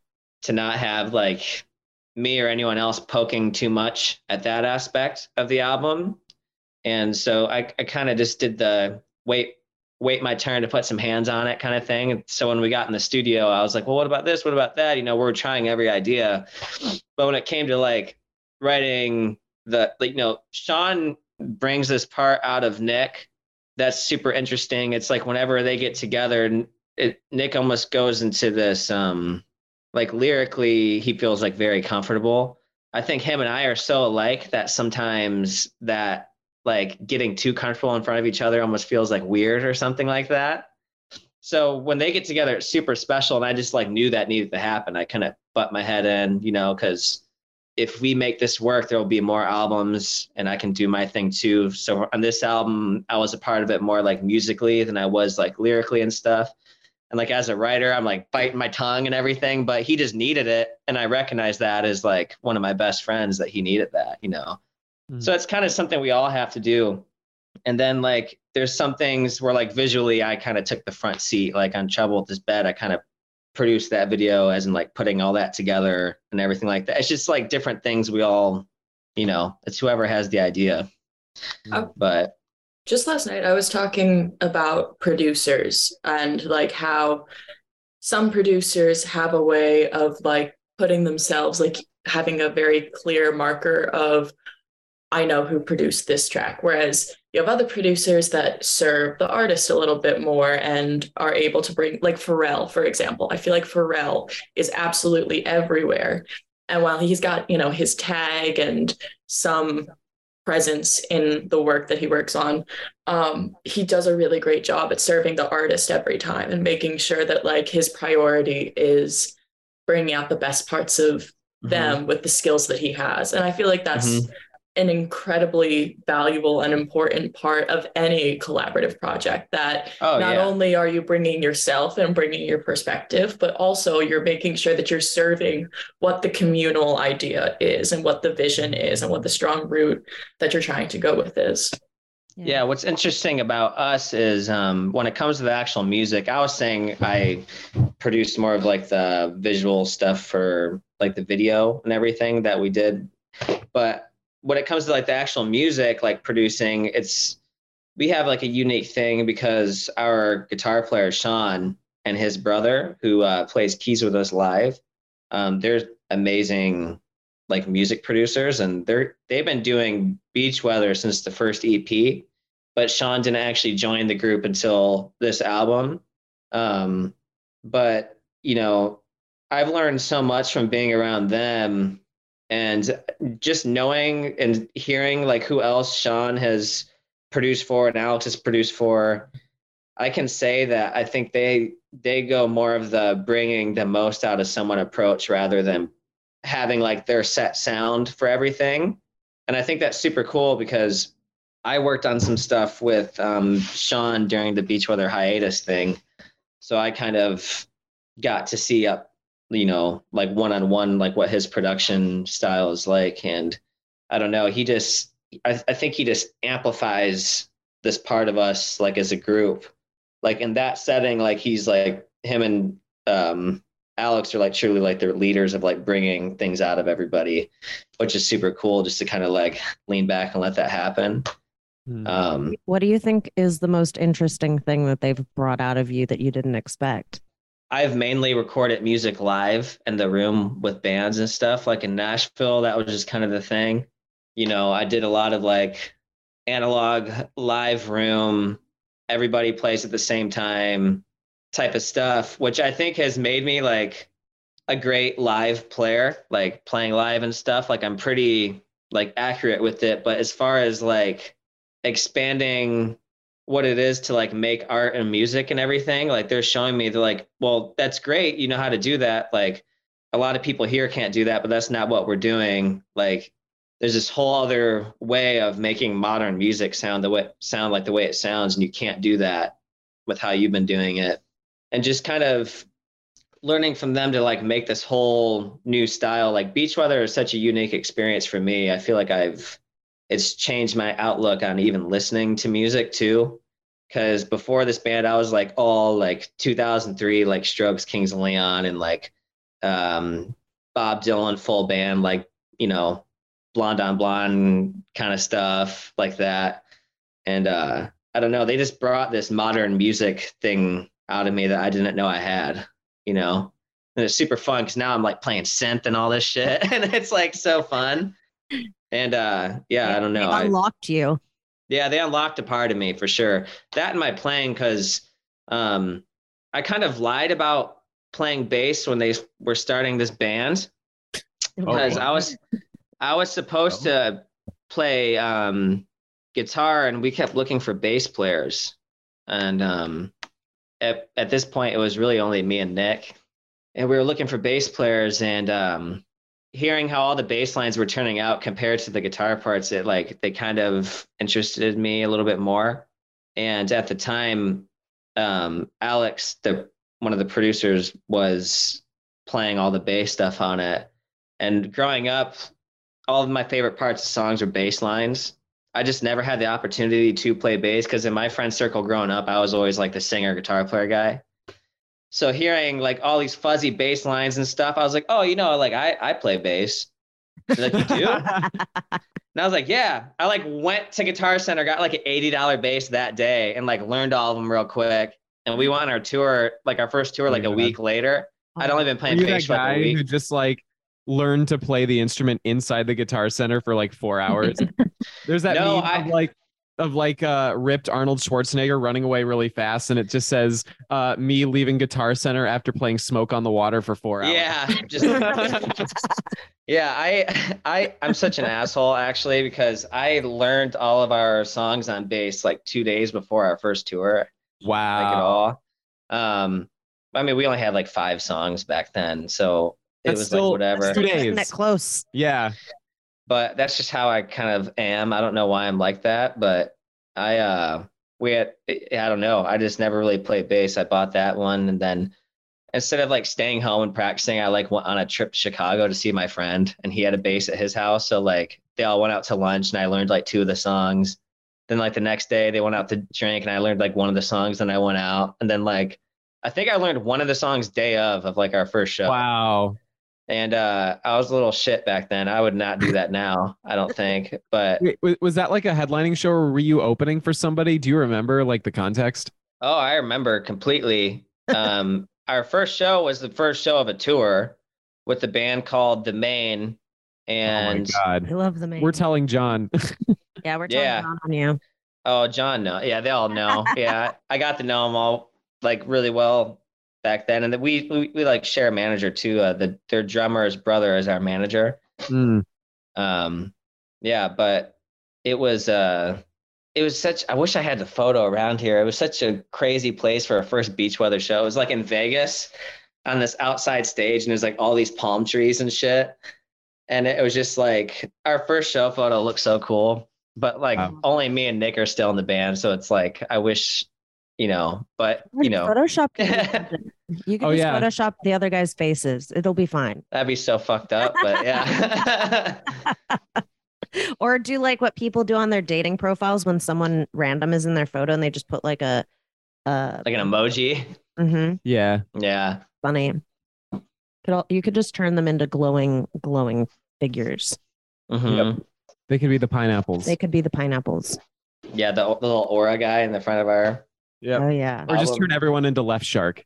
to not have like me or anyone else poking too much at that aspect of the album. And so I, I kind of just did the wait, wait my turn to put some hands on it kind of thing. And so when we got in the studio, I was like, well, what about this? What about that? You know, we're trying every idea. But when it came to like writing the, like, you know, Sean brings this part out of Nick that's super interesting. It's like whenever they get together, it, Nick almost goes into this, um, like lyrically, he feels like very comfortable. I think him and I are so alike that sometimes that like getting too comfortable in front of each other almost feels like weird or something like that. So when they get together, it's super special. And I just like knew that needed to happen. I kind of butt my head in, you know, because if we make this work, there will be more albums and I can do my thing too. So on this album, I was a part of it more like musically than I was like lyrically and stuff. And like as a writer, I'm like biting my tongue and everything, but he just needed it. And I recognize that as like one of my best friends that he needed that, you know? Mm. So it's kind of something we all have to do. And then like there's some things where like visually I kind of took the front seat, like on Trouble with This Bed, I kind of produced that video as in like putting all that together and everything like that. It's just like different things we all, you know, it's whoever has the idea. Oh. But Just last night, I was talking about producers and like how some producers have a way of like putting themselves, like having a very clear marker of, I know who produced this track. Whereas you have other producers that serve the artist a little bit more and are able to bring, like Pharrell, for example. I feel like Pharrell is absolutely everywhere. And while he's got, you know, his tag and some presence in the work that he works on, um, he does a really great job at serving the artist every time and making sure that like his priority is bringing out the best parts of them with the skills that he has. And I feel like that's Mhm. an incredibly valuable and important part of any collaborative project, that Oh, not yeah. only are you bringing yourself and bringing your perspective, but also you're making sure that you're serving what the communal idea is and what the vision is and what the strong root that you're trying to go with is. Yeah, what's interesting about us is um, when it comes to the actual music, I was saying I produced more of like the visual stuff for like the video and everything that we did. But when it comes to like the actual music, like producing, it's, we have like a unique thing because our guitar player, Sean, and his brother who uh, plays keys with us live, um, they're amazing like music producers, and they're, they've been doing Beach Weather since the first E P. But Sean didn't actually join the group until this album. Um, but, you know, I've learned so much from being around them and just knowing and hearing like who else Sean has produced for and Alex has produced for. I can say that I think they they go more of the bringing the most out of someone approach rather than having like their set sound for everything. And I think that's super cool because I worked on some stuff with um, Sean during the Beach Weather hiatus thing. So I kind of got to see up, you know, like one-on-one, like what his production style is like. And I don't know, he just, I, I think he just amplifies this part of us, like as a group, like in that setting, like he's like him and um, Alex are like truly like they're leaders of like bringing things out of everybody, which is super cool just to kind of like lean back and let that happen. Um, What do you think is the most interesting thing that they've brought out of you that you didn't expect? I've mainly recorded music live in the room with bands and stuff. Like in Nashville, that was just kind of the thing. You know, I did a lot of like analog live room, everybody plays at the same time type of stuff, which I think has made me like a great live player, like playing live and stuff. Like I'm pretty like accurate with it. But as far as like expanding what it is to like make art and music and everything, like they're showing me, they're like, well, that's great, you know how to do that. Like a lot of people here can't do that, but that's not what we're doing. Like there's this whole other way of making modern music sound the way sound like the way it sounds, and you can't do that with how you've been doing it. And just kind of learning from them to like make this whole new style. Like Beach Weather is such a unique experience for me. I feel like I've it's changed my outlook on even listening to music too. Cause before this band, I was like all like two thousand three, like Strokes, Kings of Leon, and like um, Bob Dylan full band, like, you know, Blonde on Blonde kind of stuff like that. And uh, I don't know, they just brought this modern music thing out of me that I didn't know I had, you know, and it's super fun because now I'm like playing synth and all this shit. And it's like so fun. And uh, yeah, I don't know. They unlocked I, you. Yeah, they unlocked a part of me for sure. That and my playing, because um, I kind of lied about playing bass when they were starting this band, because Oh. I was I was supposed Oh. to play um, guitar, and we kept looking for bass players. And um, at at this point, it was really only me and Nick, and we were looking for bass players, and um, hearing how all the bass lines were turning out compared to the guitar parts, it like they kind of interested me a little bit more. And at the time, um, Alex, the one of the producers, was playing all the bass stuff on it. And growing up, all of my favorite parts of songs are bass lines. I just never had the opportunity to play bass because in my friend circle growing up, I was always like the singer guitar player guy. So hearing like all these fuzzy bass lines and stuff, I was like, oh, you know, like I, I play bass. They're like, you do? And I was like, yeah. I like went to Guitar Center, got like an eighty dollars bass that day, and like learned all of them real quick. And we went on our tour, like our first tour, like Oh, a yeah. week later. I'd only been Were playing you that bass for like guy a week. who just like learned to play the instrument inside the Guitar Center for like four hours? There's that No, meme I- of like of like uh ripped Arnold Schwarzenegger running away really fast, and it just says uh me leaving Guitar Center after playing Smoke on the Water for four hours. Yeah, just yeah. I I I'm such an asshole actually, because I learned all of our songs on bass like two days before our first tour, Wow. like at all. Um, I mean, we only had like five songs back then, so it That's was still like whatever. two Getting days. it close. Yeah. But that's just how I kind of am. I don't know why I'm like that, but I uh we had I don't know. I just never really played bass. I bought that one, and then instead of like staying home and practicing, I like went on a trip to Chicago to see my friend, and he had a bass at his house. So like they all went out to lunch, and I learned like two of the songs. Then like the next day they went out to drink, and I learned like one of the songs. Then I went out, and then like I think I learned one of the songs day of of like our first show. Wow. And uh, I was a little shit back then. I would not do that now, I don't think. But Wait, wa- was that like a headlining show, or were you opening for somebody? Do you remember like the context? oh, I remember completely. Um, our first show was the first show of a tour with the band called The Main. And oh my I God. love the man. We're telling John. yeah, we're telling Yeah. John on you. oh, John, no, yeah, they all know. Yeah, I got to know them all like really well back then. And then we we, we like share a manager too. Uh, the their drummer's brother is our manager. Mm. Um, yeah, but it was uh, it was such. I wish I had the photo around here. It was such a crazy place for a first Beach Weather show. It was like in Vegas on this outside stage, and there's like all these palm trees and shit. And it was just like our first show photo looked so cool. but like Wow. only me and Nick are still in the band, so it's like I wish, you know, but you know, Photoshop. Can you can Oh, just yeah. Photoshop the other guy's faces. It'll be fine. that'd be so fucked up. But yeah, Or do like what people do on their dating profiles when someone random is in their photo and they just put like a uh like an emoji. hmm Yeah. Yeah, funny. Could all, you could just turn them into glowing glowing figures. Mhm. They could be the pineapples. They could be the pineapples. yeah. The, the little aura guy in the front of our. Yep. Oh yeah. Or just Album. turn everyone into Left Shark.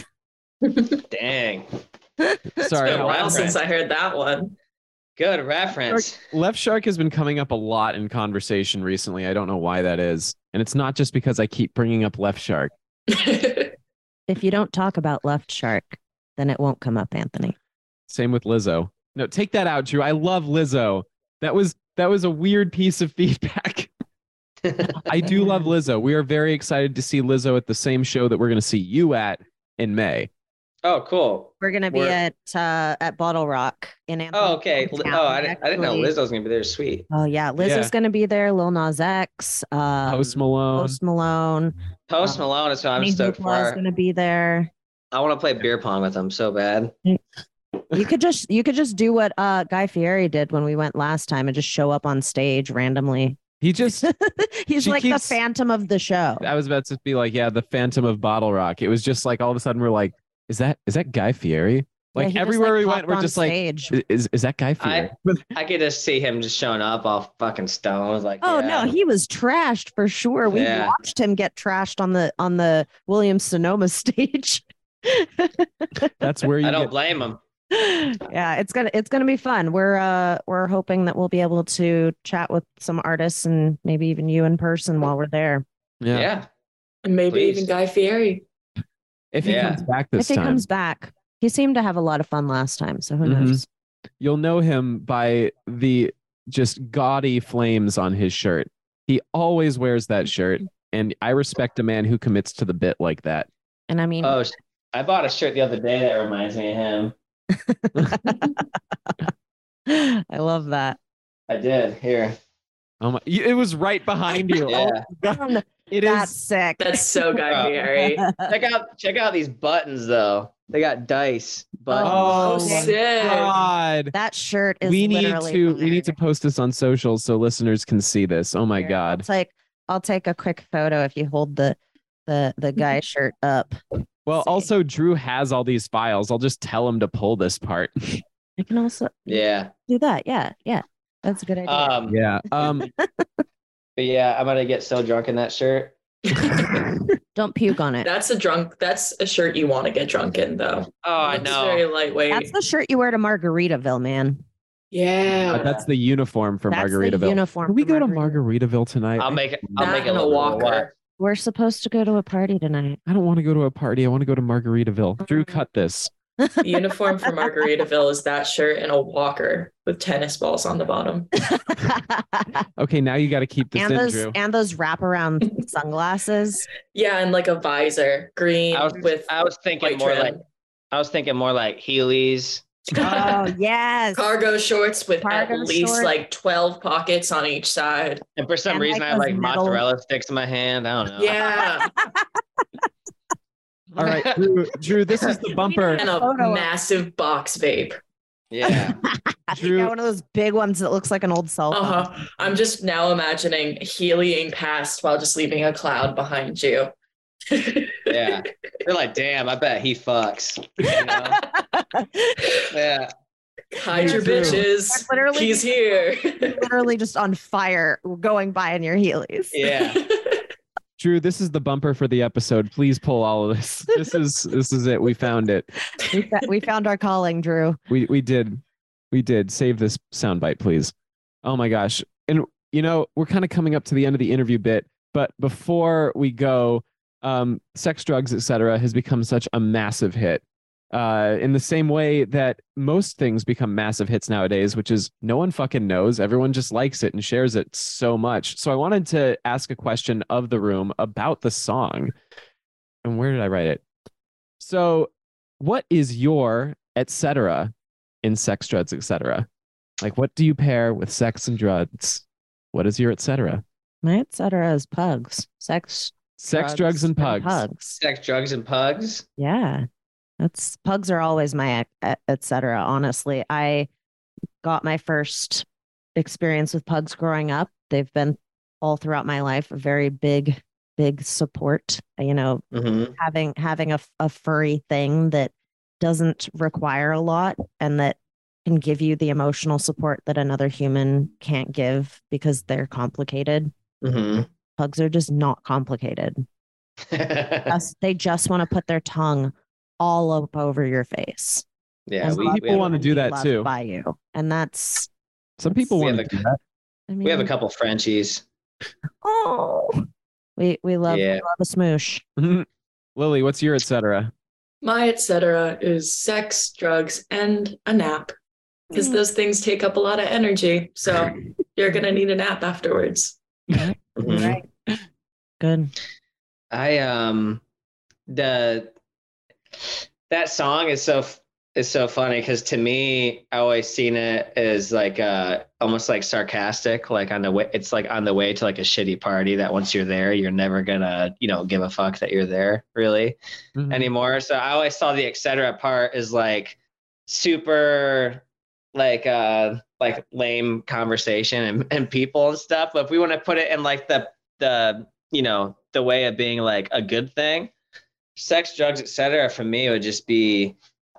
Dang, It's Sorry. been a while reference. since I heard that one. good reference. Left Shark has been coming up a lot in conversation recently. I don't know why that is. And it's not just because I keep bringing up Left Shark. If you don't talk about Left Shark, then it won't come up, Anthony. Same with Lizzo. No, take that out, Drew. I love Lizzo. That was that was a weird piece of feedback. I do love Lizzo. We are very excited to see Lizzo at the same show that we're going to see you at in May. Oh, cool. We're gonna be We're- at uh at Bottle Rock in Anthony. Oh, okay. Li- Oh, I didn't, I didn't know actually. Lizzo's gonna be there. Sweet. Oh yeah, Lizzo's Yeah. gonna be there. Lil Nas X, uh, Post Malone. Post Malone. Post Um, Malone is who I'm Honey stoked Hoopla is for. gonna be there. I want to play beer pong with him so bad. You could just you could just do what uh Guy Fieri did when we went last time and just show up on stage randomly. He just He's She like keeps- the Phantom of the show. I was about to be like, yeah, the Phantom of Bottle Rock. It was just like all of a sudden we're like, is that is that Guy Fieri? Yeah, Like he just, everywhere we popped went, we're on just like, stage. is is that Guy Fieri? I could just see him just showing up all fucking stoned. Like, Oh yeah. no, he was trashed for sure. We Yeah. watched him get trashed on the on the Williams Sonoma stage. That's where you I don't get blame him. Yeah, it's gonna it's gonna be fun. We're uh we're hoping that we'll be able to chat with some artists and maybe even you in person while we're there. yeah. Yeah. And maybe Please. even Guy Fieri. If he Yeah. comes back this if he time, comes back, he seemed to have a lot of fun last time. So who Mhm. knows? you'll know him by the just gaudy flames on his shirt. He always wears that shirt, and I respect a man who commits to the bit like that. And I mean, Oh, sh- I bought a shirt the other day that reminds me of him. I love that. I did. Here. Oh my! It was right behind you. Yeah. Oh my God. It That's is. sick. That's so Guy Oh. Fieri. Check out check out these buttons though. They got dice buttons. Oh, Oh, sick. God! That shirt is We need literally to we fire. need to post this on socials so listeners can see this. Oh my Here, God! I'll take I'll take a quick photo if you hold the the the guy shirt up. Well, see. also Drew has all these files. I'll just tell him to pull this part. I can also Yeah. do that. Yeah, yeah. That's a good idea. Um Yeah. Um. but yeah, I'm gonna get so drunk in that shirt. Don't puke on it. That's a drunk. That's a shirt you want to get drunk in, though. Oh, I It's know. very lightweight. That's the shirt you wear to Margaritaville, man. yeah. Uh, that's the uniform for That's the Margaritaville. uniform. Can we for go to Margaritaville. Margaritaville tonight? I'll make it I'll that make it and a little bit of walker. We're supposed to go to a party tonight. I don't want to go to a party. I want to go to Margaritaville. Drew, cut this. The uniform for Margaritaville is that shirt and a walker with tennis balls on the bottom. Okay, now you got to keep this and in, those Drew. and those wraparound sunglasses. Yeah, and like a visor, green I was with I was thinking white more trim. like I was thinking more like Heelys. Oh yes. cargo shorts with Cargo at least shorts. like twelve pockets on each side. And for some And, reason like, I have those like metal- mozzarella sticks in my hand. I don't know. Yeah, All right, Drew, Drew, this is the bumper. and a Photo. massive box vape. Yeah. Drew- Yeah, one of those big ones that looks like an old cell phone. Uh-huh. I'm just now imagining healing past while just leaving a cloud behind you. Yeah. They're like, damn, I bet he fucks. You know? Yeah. Hide your Drew. bitches. Literally- He's here. Literally just on fire going by in your Heelys. Yeah. Drew, this is the bumper for the episode. Please pull all of this. This is this is it. We found it. We, fa- we found our calling, Drew. We we did. We did. Save this soundbite, please. Oh my gosh. And you know, we're kind of coming up to the end of the interview bit, but before we go, um, Sex, Drugs, et cetera has become such a massive hit. Uh, in the same way that most things become massive hits nowadays, which is no one fucking knows. Everyone just likes it and shares it so much. So I wanted to ask a question of the room about the song. And where did I write it? So, what is your et cetera in Sex, Drugs, et cetera? Like, what do you pair with sex and drugs? what is your et cetera? My et cetera is pugs. Sex, Sex, drugs, and pugs. Pugs. Sex, drugs, and pugs. Yeah. That's pugs are always my et, et cetera. Honestly, I got my first experience with pugs growing up. They've been all throughout my life a very big, big support. You know, Mm-hmm. having having a, a furry thing that doesn't require a lot and that can give you the emotional support that another human can't give because they're complicated. Mm-hmm. Pugs are just not complicated. Just- they just want to put their tongue all up over your face. yeah, and we, love we, people have, want to and do be that loved too. by you, and that's Some people We want to have do a- that. I mean, we have a couple Frenchies. oh, we we love, Yeah. we love a smoosh. Lily, what's your et cetera? My et cetera is sex, drugs, and a nap because Mm. those things take up a lot of energy. So you're going to need a nap afterwards. Mhm. Right. Good. I um the that song is so is so funny because to me I always seen it as like uh almost like sarcastic, like on the way it's like on the way to like a shitty party that once you're there you're never gonna you know give a fuck that you're there really Mhm. anymore. So I always saw the et cetera part as like super like uh like lame conversation and, and people and stuff. But if we want to put it in like the the you know the way of being like a good thing, sex, drugs, et cetera, for me would just be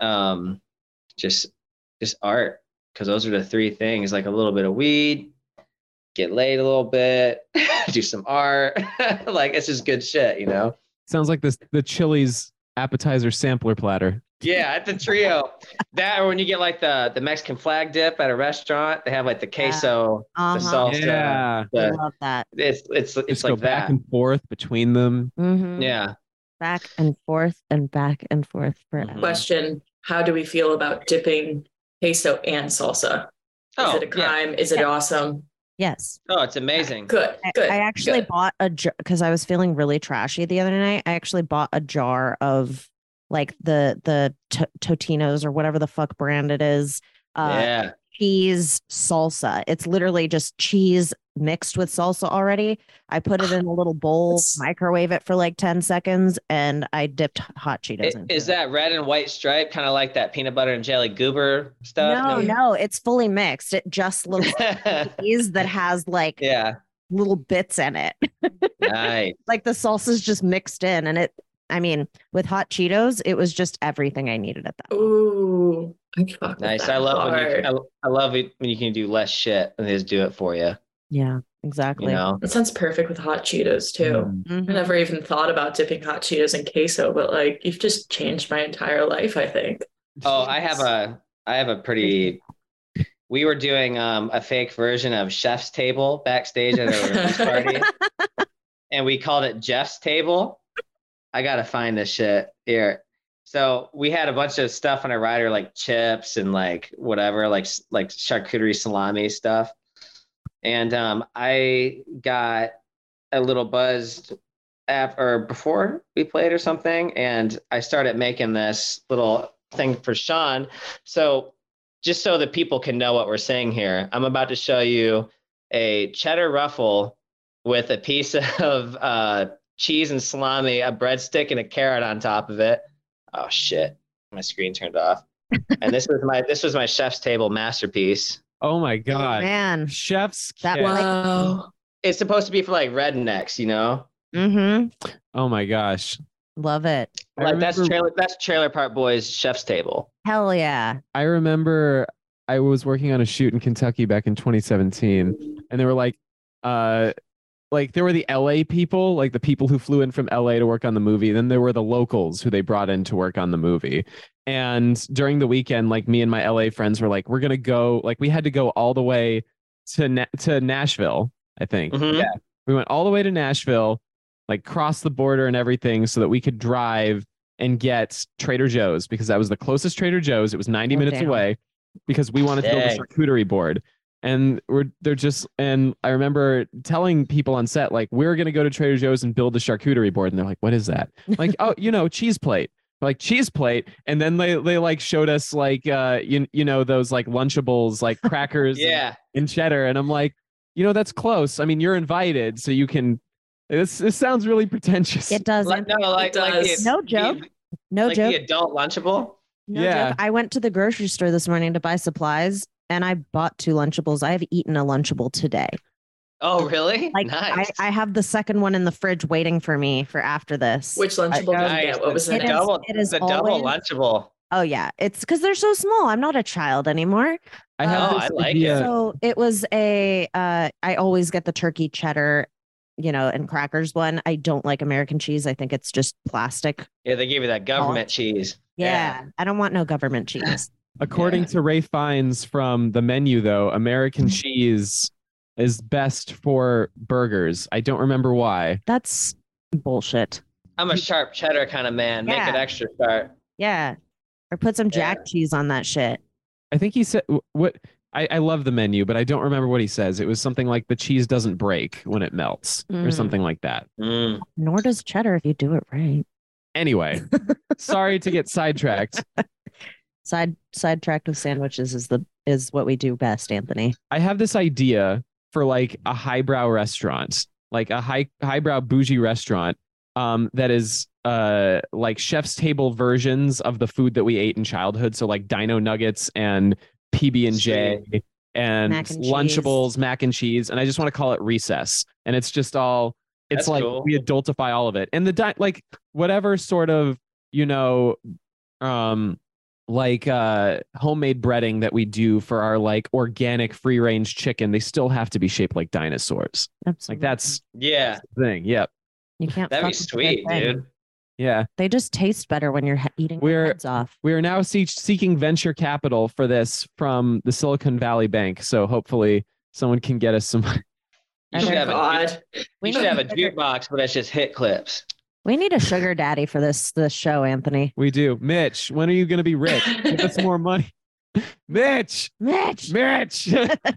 um just just art, because those are the three things, like a little bit of weed, get laid a little bit, do some art. Like it's just good shit, you know. Sounds like this the Chili's appetizer sampler platter. Yeah, at the trio. That or when you get like the the Mexican flag dip at a restaurant, they have like the queso, Uh-huh. the salsa. Yeah. I the- love that. it's it's it's Just like go back that. and forth between them. Mhm. Yeah. Back and forth and back and forth forever. Mhm. Question: how do we feel about dipping queso and salsa? Is Oh, it a yeah. crime? Is it Yeah. awesome? Yes. Oh, it's amazing. Good, I, good. I actually good. bought a jar because I was feeling really trashy the other night. I actually bought a jar of like the the to- Totino's or whatever the fuck brand it is. Uh, Yeah. cheese salsa. It's literally just cheese mixed with salsa already. I put it in a little bowl, That's- microwave it for like ten seconds, and I dipped hot Cheetos I- into Is it. that red and white stripe kind of like that peanut butter and jelly goober stuff? No, no, it's fully mixed. It just little no. cheese that has like Yeah. little bits in it. Nice. Like the salsa's just mixed in, and it. I mean, with hot Cheetos, it was just everything I needed at that. point. Ooh, I fuck with Nice. that I love when you hard. I, I love it when you can do less shit and they just do it for you. Yeah, exactly. You know? That sounds perfect with hot Cheetos too. Mm. Mhm. I never even thought about dipping hot Cheetos in queso, but like you've just changed my entire life, I think. Oh, I have a I have a pretty we were doing um a fake version of Chef's Table backstage at a release party. And we called it Jeff's Table. I gotta find this shit here. So we had a bunch of stuff on our rider, like chips and like whatever, like like charcuterie salami stuff. And um, I got a little buzzed after or before we played or something, and I started making this little thing for Sean. So just so that people can know what we're saying here, I'm about to show you a cheddar ruffle with a piece of uh, cheese and salami, a breadstick, and a carrot on top of it. Oh shit, my screen turned off. And this was my this was my Chef's Table masterpiece. Oh my god. Man. Chef's That kiss. was- Wow. It's supposed to be for like rednecks, you know. Mm-hmm. Oh my gosh. Love it. I Like that's remember- trailer that's Trailer Park Boys Chef's Table. Hell yeah. I remember I was working on a shoot in Kentucky back in twenty seventeen, and they were like, uh, like there were the L A people, like the people who flew in from L A to work on the movie. Then there were the locals who they brought in to work on the movie. And during the weekend, like me and my L A friends were like, we're gonna go. Like we had to go all the way to Na- to Nashville, I think. Mhm. Yeah, we went all the way to Nashville, like cross the border and everything, so that we could drive and get Trader Joe's because that was the closest Trader Joe's. It was ninety Oh, minutes damn. away because we wanted to build a Dang. charcuterie board. And we're they're just and I remember telling people on set like we're gonna go to Trader Joe's and build a charcuterie board, and they're like, "What is that?" Like, "Oh, you know, cheese plate." We're like cheese plate, and then they they like showed us like uh you you know those like Lunchables like crackers and- Yeah. and cheddar, and I'm like, You know, that's close. I mean, you're invited, so you can. This this sounds really pretentious. It does. Like, no, like, It like does. the, No joke. the- No like joke. the adult Lunchable. No Yeah. joke. I went to the grocery store this morning to buy supplies and I bought two Lunchables. I have eaten a Lunchable today. Oh, really? Like nice. I, I have the second one in the fridge waiting for me for after this. Which Lunchable did you Nice. get? What was the in It it? is- double, it is the double always- Lunchable. Oh yeah, it's because they're so small. I'm not a child anymore. I have Oh, this I like idea. it. So it was a. Uh, I always get the turkey cheddar, you know, and crackers one. I don't like American cheese. I think it's just plastic. Yeah, they give you that government cheese. Yeah, I don't want no government cheese. According Yeah. to Ray Fiennes from the menu, though, American cheese is best for burgers. I don't remember why. That's bullshit. I'm a sharp cheddar kind of man. Make Yeah. it extra sharp. Yeah, or put some jack cheese on that shit. I think he said what. I, I love the menu, but I don't remember what he says. It was something like the cheese doesn't break when it melts, or Mm. something like that. Mm. Nor does cheddar if you do it right. Anyway, sorry to get sidetracked. Side sidetracked with sandwiches is the is what we do best, Anthony. I have this idea for like a highbrow restaurant, like a high highbrow bougie restaurant, um, that is uh like chef's table versions of the food that we ate in childhood. So like Dino Nuggets and P B and J and Mac and Lunchables, mac and cheese, and I just want to call it Recess. And it's just all it's That's like cool. we adultify all of it, and the di- like whatever sort of you know, um. like uh homemade breading that we do for our like organic free range chicken, they still have to be shaped like dinosaurs. Absolutely. Like that's Yeah, the thing. Yep. you can't. that'd be fuck with a good sweet, thing. dude. Yeah. They just taste better when you're he- eating their We're- heads off. We are now see- seeking venture capital for this from the Silicon Valley Bank. So hopefully someone can get us some. You Are should there- have a God. We you should need have a a sugar- jukebox, but it's just hit clips. We need a sugar daddy for this this show, Anthony. We do. Mitch, when are you going to be rich? Give us more money. Mitch, Mitch. Mitch.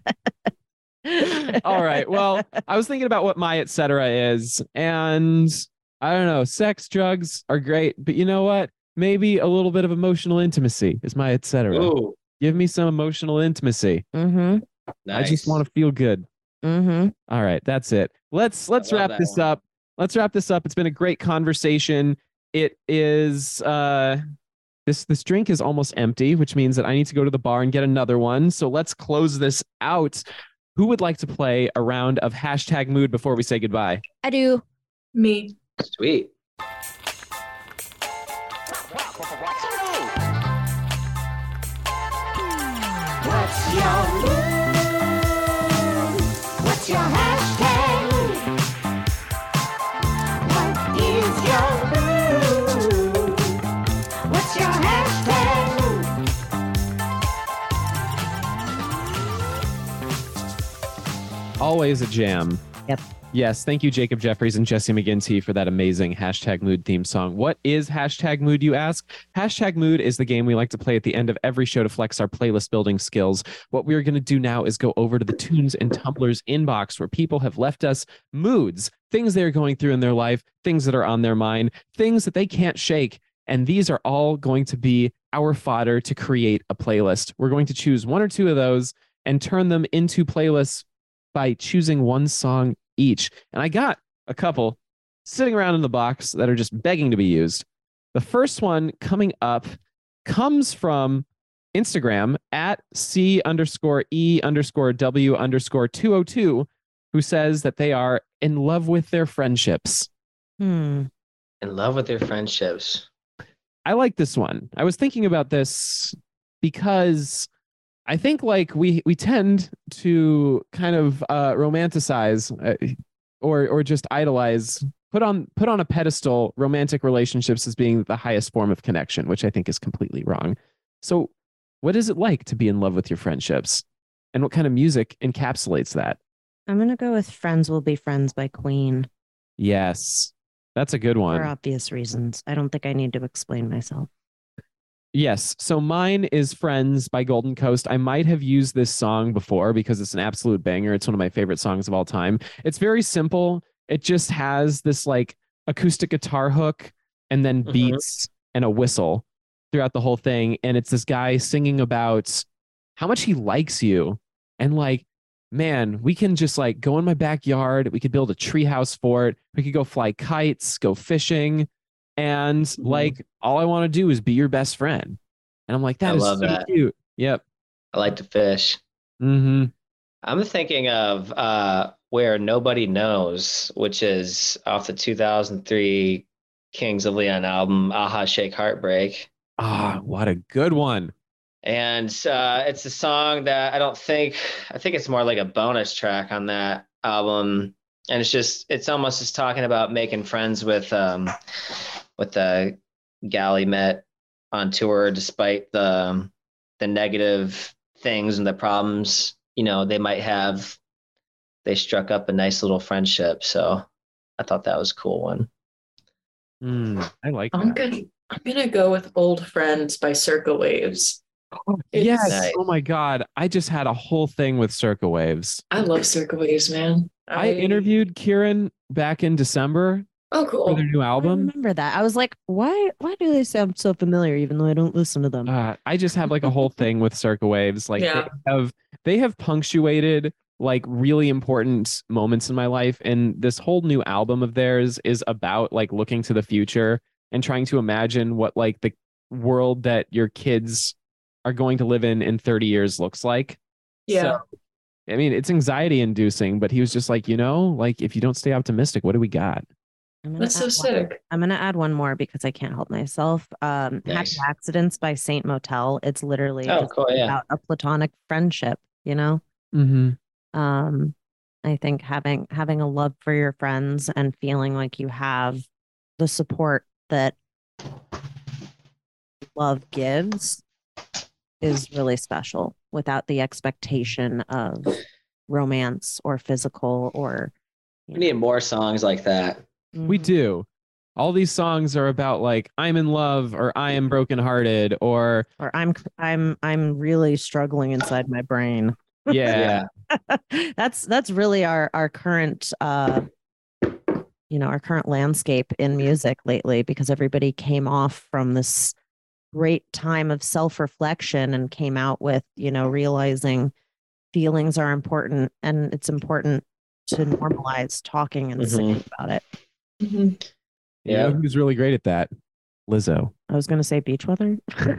All right. Well, I was thinking about what my et cetera is, and I don't know. Sex, drugs are great, but you know what? Maybe a little bit of emotional intimacy is my et cetera. Ooh, Give me some emotional intimacy. Mm-hmm. nice. I just want to feel good. Mm-hmm. All right, that's it. Let's let's love wrap that this one. up. Let's wrap this up. It's been a great conversation. It is uh this this drink is almost empty, which means that I need to go to the bar and get another one. So let's close this out. Who would like to play a round of hashtag mood before we say goodbye? I do. Me. Sweet. What's your mood? What's your hashtag? What is your mood? What's your hashtag? Always a jam. Yep. Yes. Thank you, Jacob Jeffries and Jesse McGinty, for that amazing hashtag mood theme song. What is hashtag mood, you ask? Hashtag mood is the game we like to play at the end of every show to flex our playlist building skills. What we're going to do now is go over to the Tunes and Tumblr's inbox where people have left us moods, things they're going through in their life, things that are on their mind, things that they can't shake. And these are all going to be our fodder to create a playlist. We're going to choose one or two of those and turn them into playlists by choosing one song each. And I got a couple sitting around in the box that are just begging to be used. The first one coming up comes from Instagram at C underscore E underscore W underscore 202, who says that they are in love with their friendships. Hmm. In love with their friendships. I like this one. I was thinking about this because I think like we we tend to kind of uh, romanticize uh, or or just idolize, put on put on a pedestal romantic relationships as being the highest form of connection, which I think is completely wrong. So, what is it like to be in love with your friendships, and what kind of music encapsulates that? I'm gonna go with "Friends Will Be Friends" by Queen Yes, that's a good one. for obvious reasons. I don't think I need to explain myself. Yes. So mine is Friends by Golden Coast. I might have used this song before because it's an absolute banger. It's one of my favorite songs of all time. It's very simple. It just has this like acoustic guitar hook and then Mhm. beats and a whistle throughout the whole thing. And it's this guy singing about how much he likes you and like man, we can just like go in my backyard. We could build a treehouse for it. We could go fly kites, go fishing. And Mhm. like, all I want to do is be your best friend. And I'm like, that I is love so that. cute. Yep. I like to fish. Mm-hmm. I'm thinking of uh, Where Nobody Knows, which is off the two thousand three Kings of Leon album, Aha Shake Heartbreak. Ah, what a good one. And uh, it's a song that I don't think, I think it's more like a bonus track on that album. And it's just, it's almost just talking about making friends with, um, with the gal he met on tour, despite the, the negative things and the problems, you know, they might have. They struck up a nice little friendship. So I thought that was a cool one. Mm, I like I'm that. gonna I'm gonna go with Old Friends by Circa Waves. Yes. Nice. Oh my God. I just had a whole thing with Circa Waves. I love Circa Waves, man. I interviewed Kieran back in December Oh, for cool. their new I album. remember that. I was like, why why do they sound so familiar even though I don't listen to them? Uh, I just have like a whole thing with Circa Waves. Like Yeah. they have they have punctuated like really important moments in my life. And this whole new album of theirs is about like looking to the future and trying to imagine what like the world that your kids are going to live in in thirty years looks like. Yeah. So, I mean, it's anxiety inducing, but he was just like, you know, like if you don't stay optimistic, what do we got? I'm gonna That's so add one- sick. I'm gonna add one more because I can't help myself. Um, Nice. Happy Accidents by Saint Motel. It's literally Oh, just cool. Yeah. about a platonic friendship, you know? Mm-hmm. Um, I think having having a love for your friends and feeling like you have the support that love gives is really special without the expectation of romance or physical or you We need more songs like that. know. We Mhm. do. All these songs are about like I'm in love or I am brokenhearted or Or I'm I'm I'm really struggling inside my brain. yeah. that's that's really our our current uh you know our current landscape in music lately because everybody came off from this great time of self-reflection and came out with you know realizing feelings are important and it's important to normalize talking and Mhm. singing about it. Mhm. You know Yeah. who's really great at that? Lizzo. I was going to say beach weather.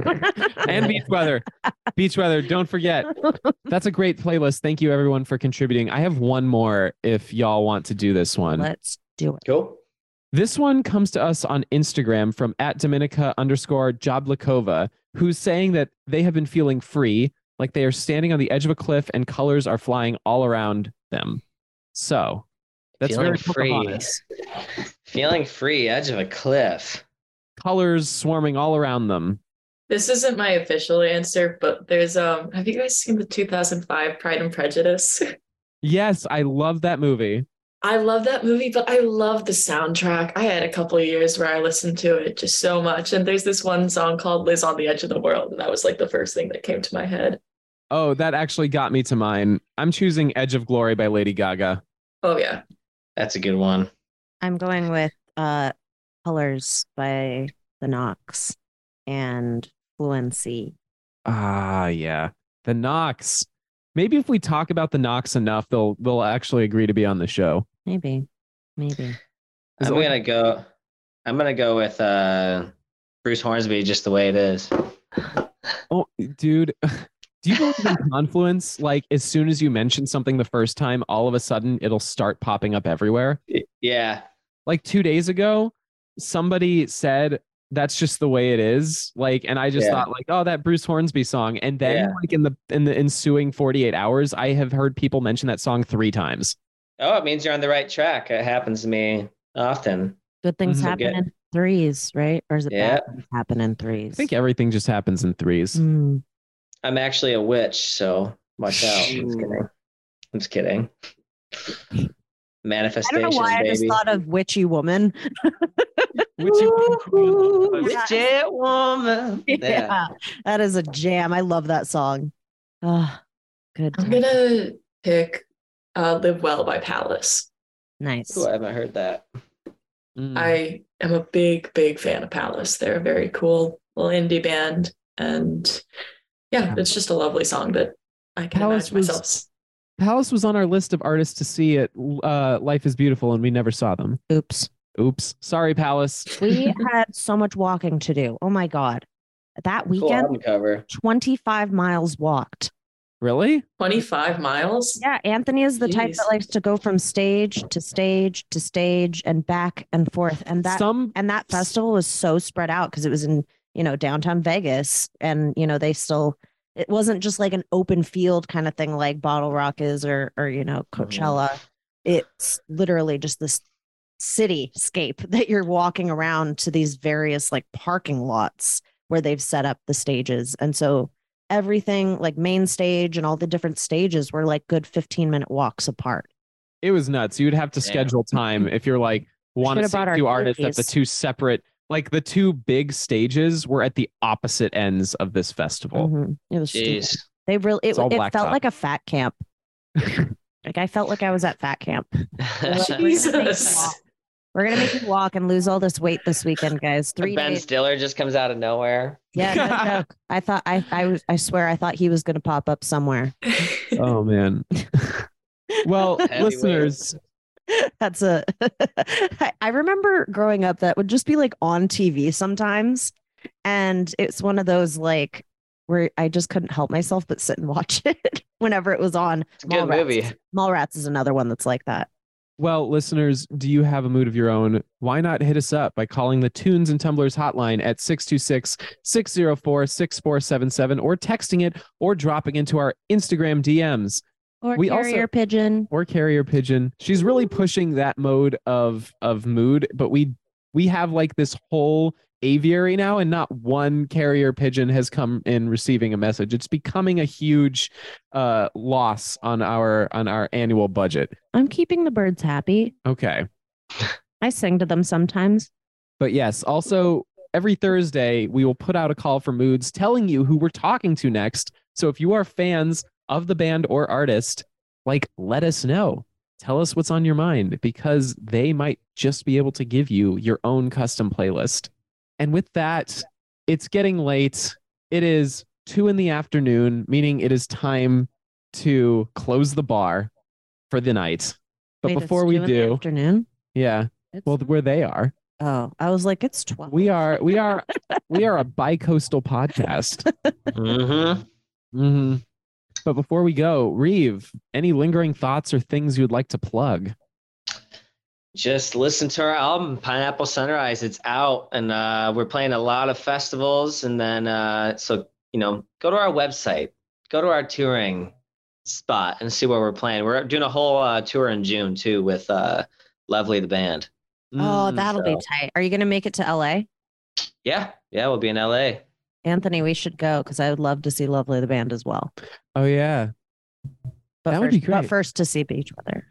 And Beach Weather. Beach Weather, don't forget. That's a great playlist. Thank you everyone for contributing. I have one more if y'all want to do this one. Let's do it. Cool. This one comes to us on Instagram from at Dominica underscore Joblikova, who's saying that they have been feeling free, like they are standing on the edge of a cliff and colors are flying all around them. So that's Feeling very free. Pocahontas. Feeling free, edge of a cliff. Colors swarming all around them. This isn't my official answer, but there's um have you guys seen the two thousand five Pride and Prejudice? Yes, I love that movie. I love that movie, but I love the soundtrack. I had a couple of years where I listened to it just so much. And there's this one song called Liz on the Edge of the World. And that was like the first thing that came to my head. Oh, that actually got me to mine. I'm choosing Edge of Glory by Lady Gaga. Oh, yeah. That's a good one. I'm going with uh Colors by the Knox and Fluency. Ah, yeah. The Knox. Maybe if we talk about the Knox enough, they'll they'll actually agree to be on the show. Maybe. Maybe. Is I'm it- gonna go. I'm gonna go with uh, Bruce Hornsby, just the way it is. Oh, dude. Do you believe in confluence? Like as soon as you mention something the first time, all of a sudden it'll start popping up everywhere. Yeah, Like two days ago, somebody said that's just the way it is. Like, and I just Yeah. thought like, oh, that Bruce Hornsby song. And then Yeah. like in the in the ensuing forty-eight hours, I have heard people mention that song three times. Oh, it means you're on the right track. It happens to me often. Good things Mhm. happen Okay. in threes, right? Or is it Yeah. bad things happen in threes? I think everything just happens in threes. Hmm. I'm actually a witch, so watch out. I'm just kidding. I'm just kidding. I Manifestation, don't know why I just baby. thought of witchy woman. Which you- Witchy woman. Yeah. Yeah. That is a jam. I love that song. Ah, good. I'm time. going to pick uh, Live Well by Palace. Nice. Ooh, I haven't heard that. Mm. I am a big, big fan of Palace. They're a very cool little indie band. And yeah, it's just a lovely song that I can Palace imagine was- myself. s- Palace was on our list of artists to see at uh, Life is Beautiful, and we never saw them. Oops. Oops. Sorry, Palace. We had so much walking to do. Oh my God. That Cool weekend, album cover. twenty-five miles walked. Really? twenty-five miles? Yeah, Anthony is the type Jeez. that likes to go from stage to stage to stage and back and forth. And that Some and that festival was so spread out because it was in, you know, downtown Vegas. And, you know, they still it wasn't just like an open field kind of thing like Bottle Rock is or or, you know, Coachella. It's literally just this cityscape that you're walking around to these various like parking lots where they've set up the stages. And so everything like main stage and all the different stages were like good fifteen minute walks apart. it was nuts. You'd have to schedule time if you're like want to Should've see brought our two artists at cookies. the two separate, like the two big stages were at the opposite ends of this festival. Mhm. It was stupid. Jeez. They really it, It's all it felt blacktop. like a fat camp. Like I felt like I was at fat camp. They're like, "We're gonna make you Jesus. walk. We're gonna make you walk and lose all this weight this weekend, guys. Three Ben days. Stiller just comes out of nowhere. Yeah, no joke. I thought I I was I swear I thought he was gonna pop up somewhere. Oh man. Well, Heavyweight. listeners, That's a I, I remember growing up that would just be like on T V sometimes. And it's one of those like where I just couldn't help myself but sit and watch it whenever it was on. It's a good Mallrats. movie. Mallrats is another one that's like that. well, listeners, do you have a mood of your own? Why not hit us up by calling the Tunes and Tumblers hotline at six two six, six zero four, six four seven seven or texting it or dropping into our Instagram D Ms. Or We carrier also- pigeon. Or carrier pigeon. She's really pushing that mode of of mood, but we we have like this whole aviary now, and not one carrier pigeon has come in receiving a message. It's becoming a huge uh loss on our on our annual budget. I'm keeping the birds happy. Okay. I sing to them sometimes. But yes, also every Thursday we will put out a call for moods telling you who we're talking to next. So if you are fans of the band or artist, like let us know. Tell us what's on your mind because they might just be able to give you your own custom playlist. And with that, it's getting late. It is two in the afternoon, meaning it is time to close the bar for the night. But Wait, it's before we two in the do, afternoon. yeah, It's, well, where they are. oh, I was like, it's twelve. We are we are we are a bi-coastal podcast. Mm-hmm. hmm But before we go, Reeve, any lingering thoughts or things you would like to plug? Just listen to our album, Pineapple Sunrise. It's out, and uh, we're playing a lot of festivals. And then, uh, so you know, go to our website, go to our touring spot, and see where we're playing. We're doing a whole uh, tour in June too with uh, Lovely the band. Oh, Mm, that'll be so- tight. Are you going to make it to L A? Yeah, yeah, we'll be in L A. Anthony, we should go because I would love to see Lovely the band as well. Oh yeah. But That first, would be But great. first to see Beach Weather.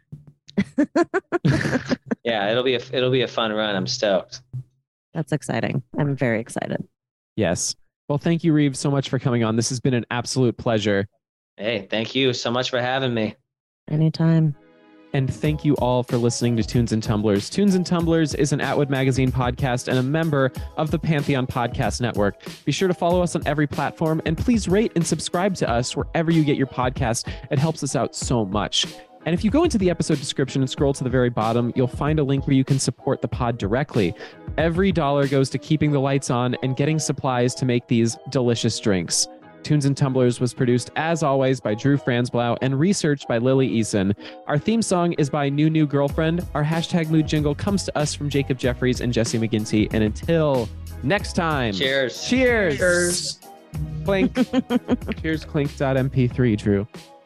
Yeah, it'll be a it'll be a fun run. I'm stoked. That's exciting. I'm very excited. Yes. Well, thank you, Reeve, so much for coming on. This has been an absolute pleasure. Hey, thank you so much for having me. Anytime. And thank you all for listening to Tunes and Tumblers. Tunes and Tumblers is an Atwood Magazine podcast and a member of the Pantheon Podcast Network. Be sure to follow us on every platform and please rate and subscribe to us wherever you get your podcast. It helps us out so much. And if you go into the episode description and scroll to the very bottom, you'll find a link where you can support the pod directly. Every dollar goes to keeping the lights on and getting supplies to make these delicious drinks. Tunes and Tumblers was produced, as always, by Drew Franzblau and researched by Lily Eason. Our theme song is by New New Girlfriend. Our hashtag mood jingle comes to us from Jacob Jeffries and Jesse McGinty. And until next time, Cheers. cheers. Cheers. Clink. Cheers, clink dot M P three, Drew.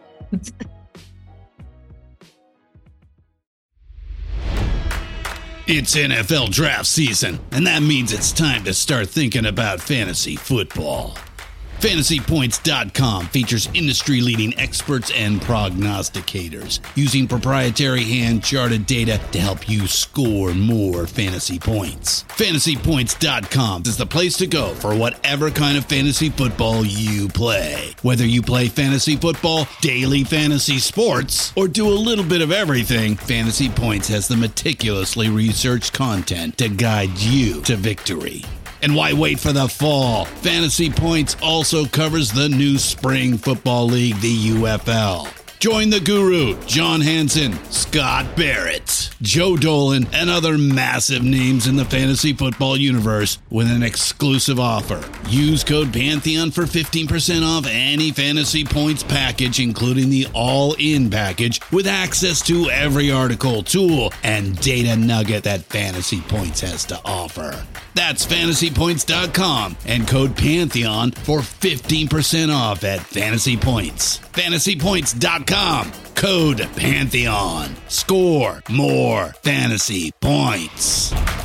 It's N F L draft season, and that means it's time to start thinking about fantasy football. Fantasy Points dot com features industry-leading experts and prognosticators using proprietary hand-charted data to help you score more fantasy points. Fantasy Points dot com is the place to go for whatever kind of fantasy football you play. Whether you play fantasy football, daily fantasy sports, or do a little bit of everything, Fantasy Points has the meticulously researched content to guide you to victory. And why wait for the fall? Fantasy Points also covers the new spring football league, the U F L. Join the guru, John Hansen, Scott Barrett, Joe Dolan, and other massive names in the fantasy football universe with an exclusive offer. Use code Pantheon for fifteen percent off any Fantasy Points package, including the all-in package with access to every article, tool, and data nugget that Fantasy Points has to offer. That's fantasy points dot com and code Pantheon for fifteen percent off at Fantasy Points. fantasy points dot com, code Pantheon. Score more fantasy points.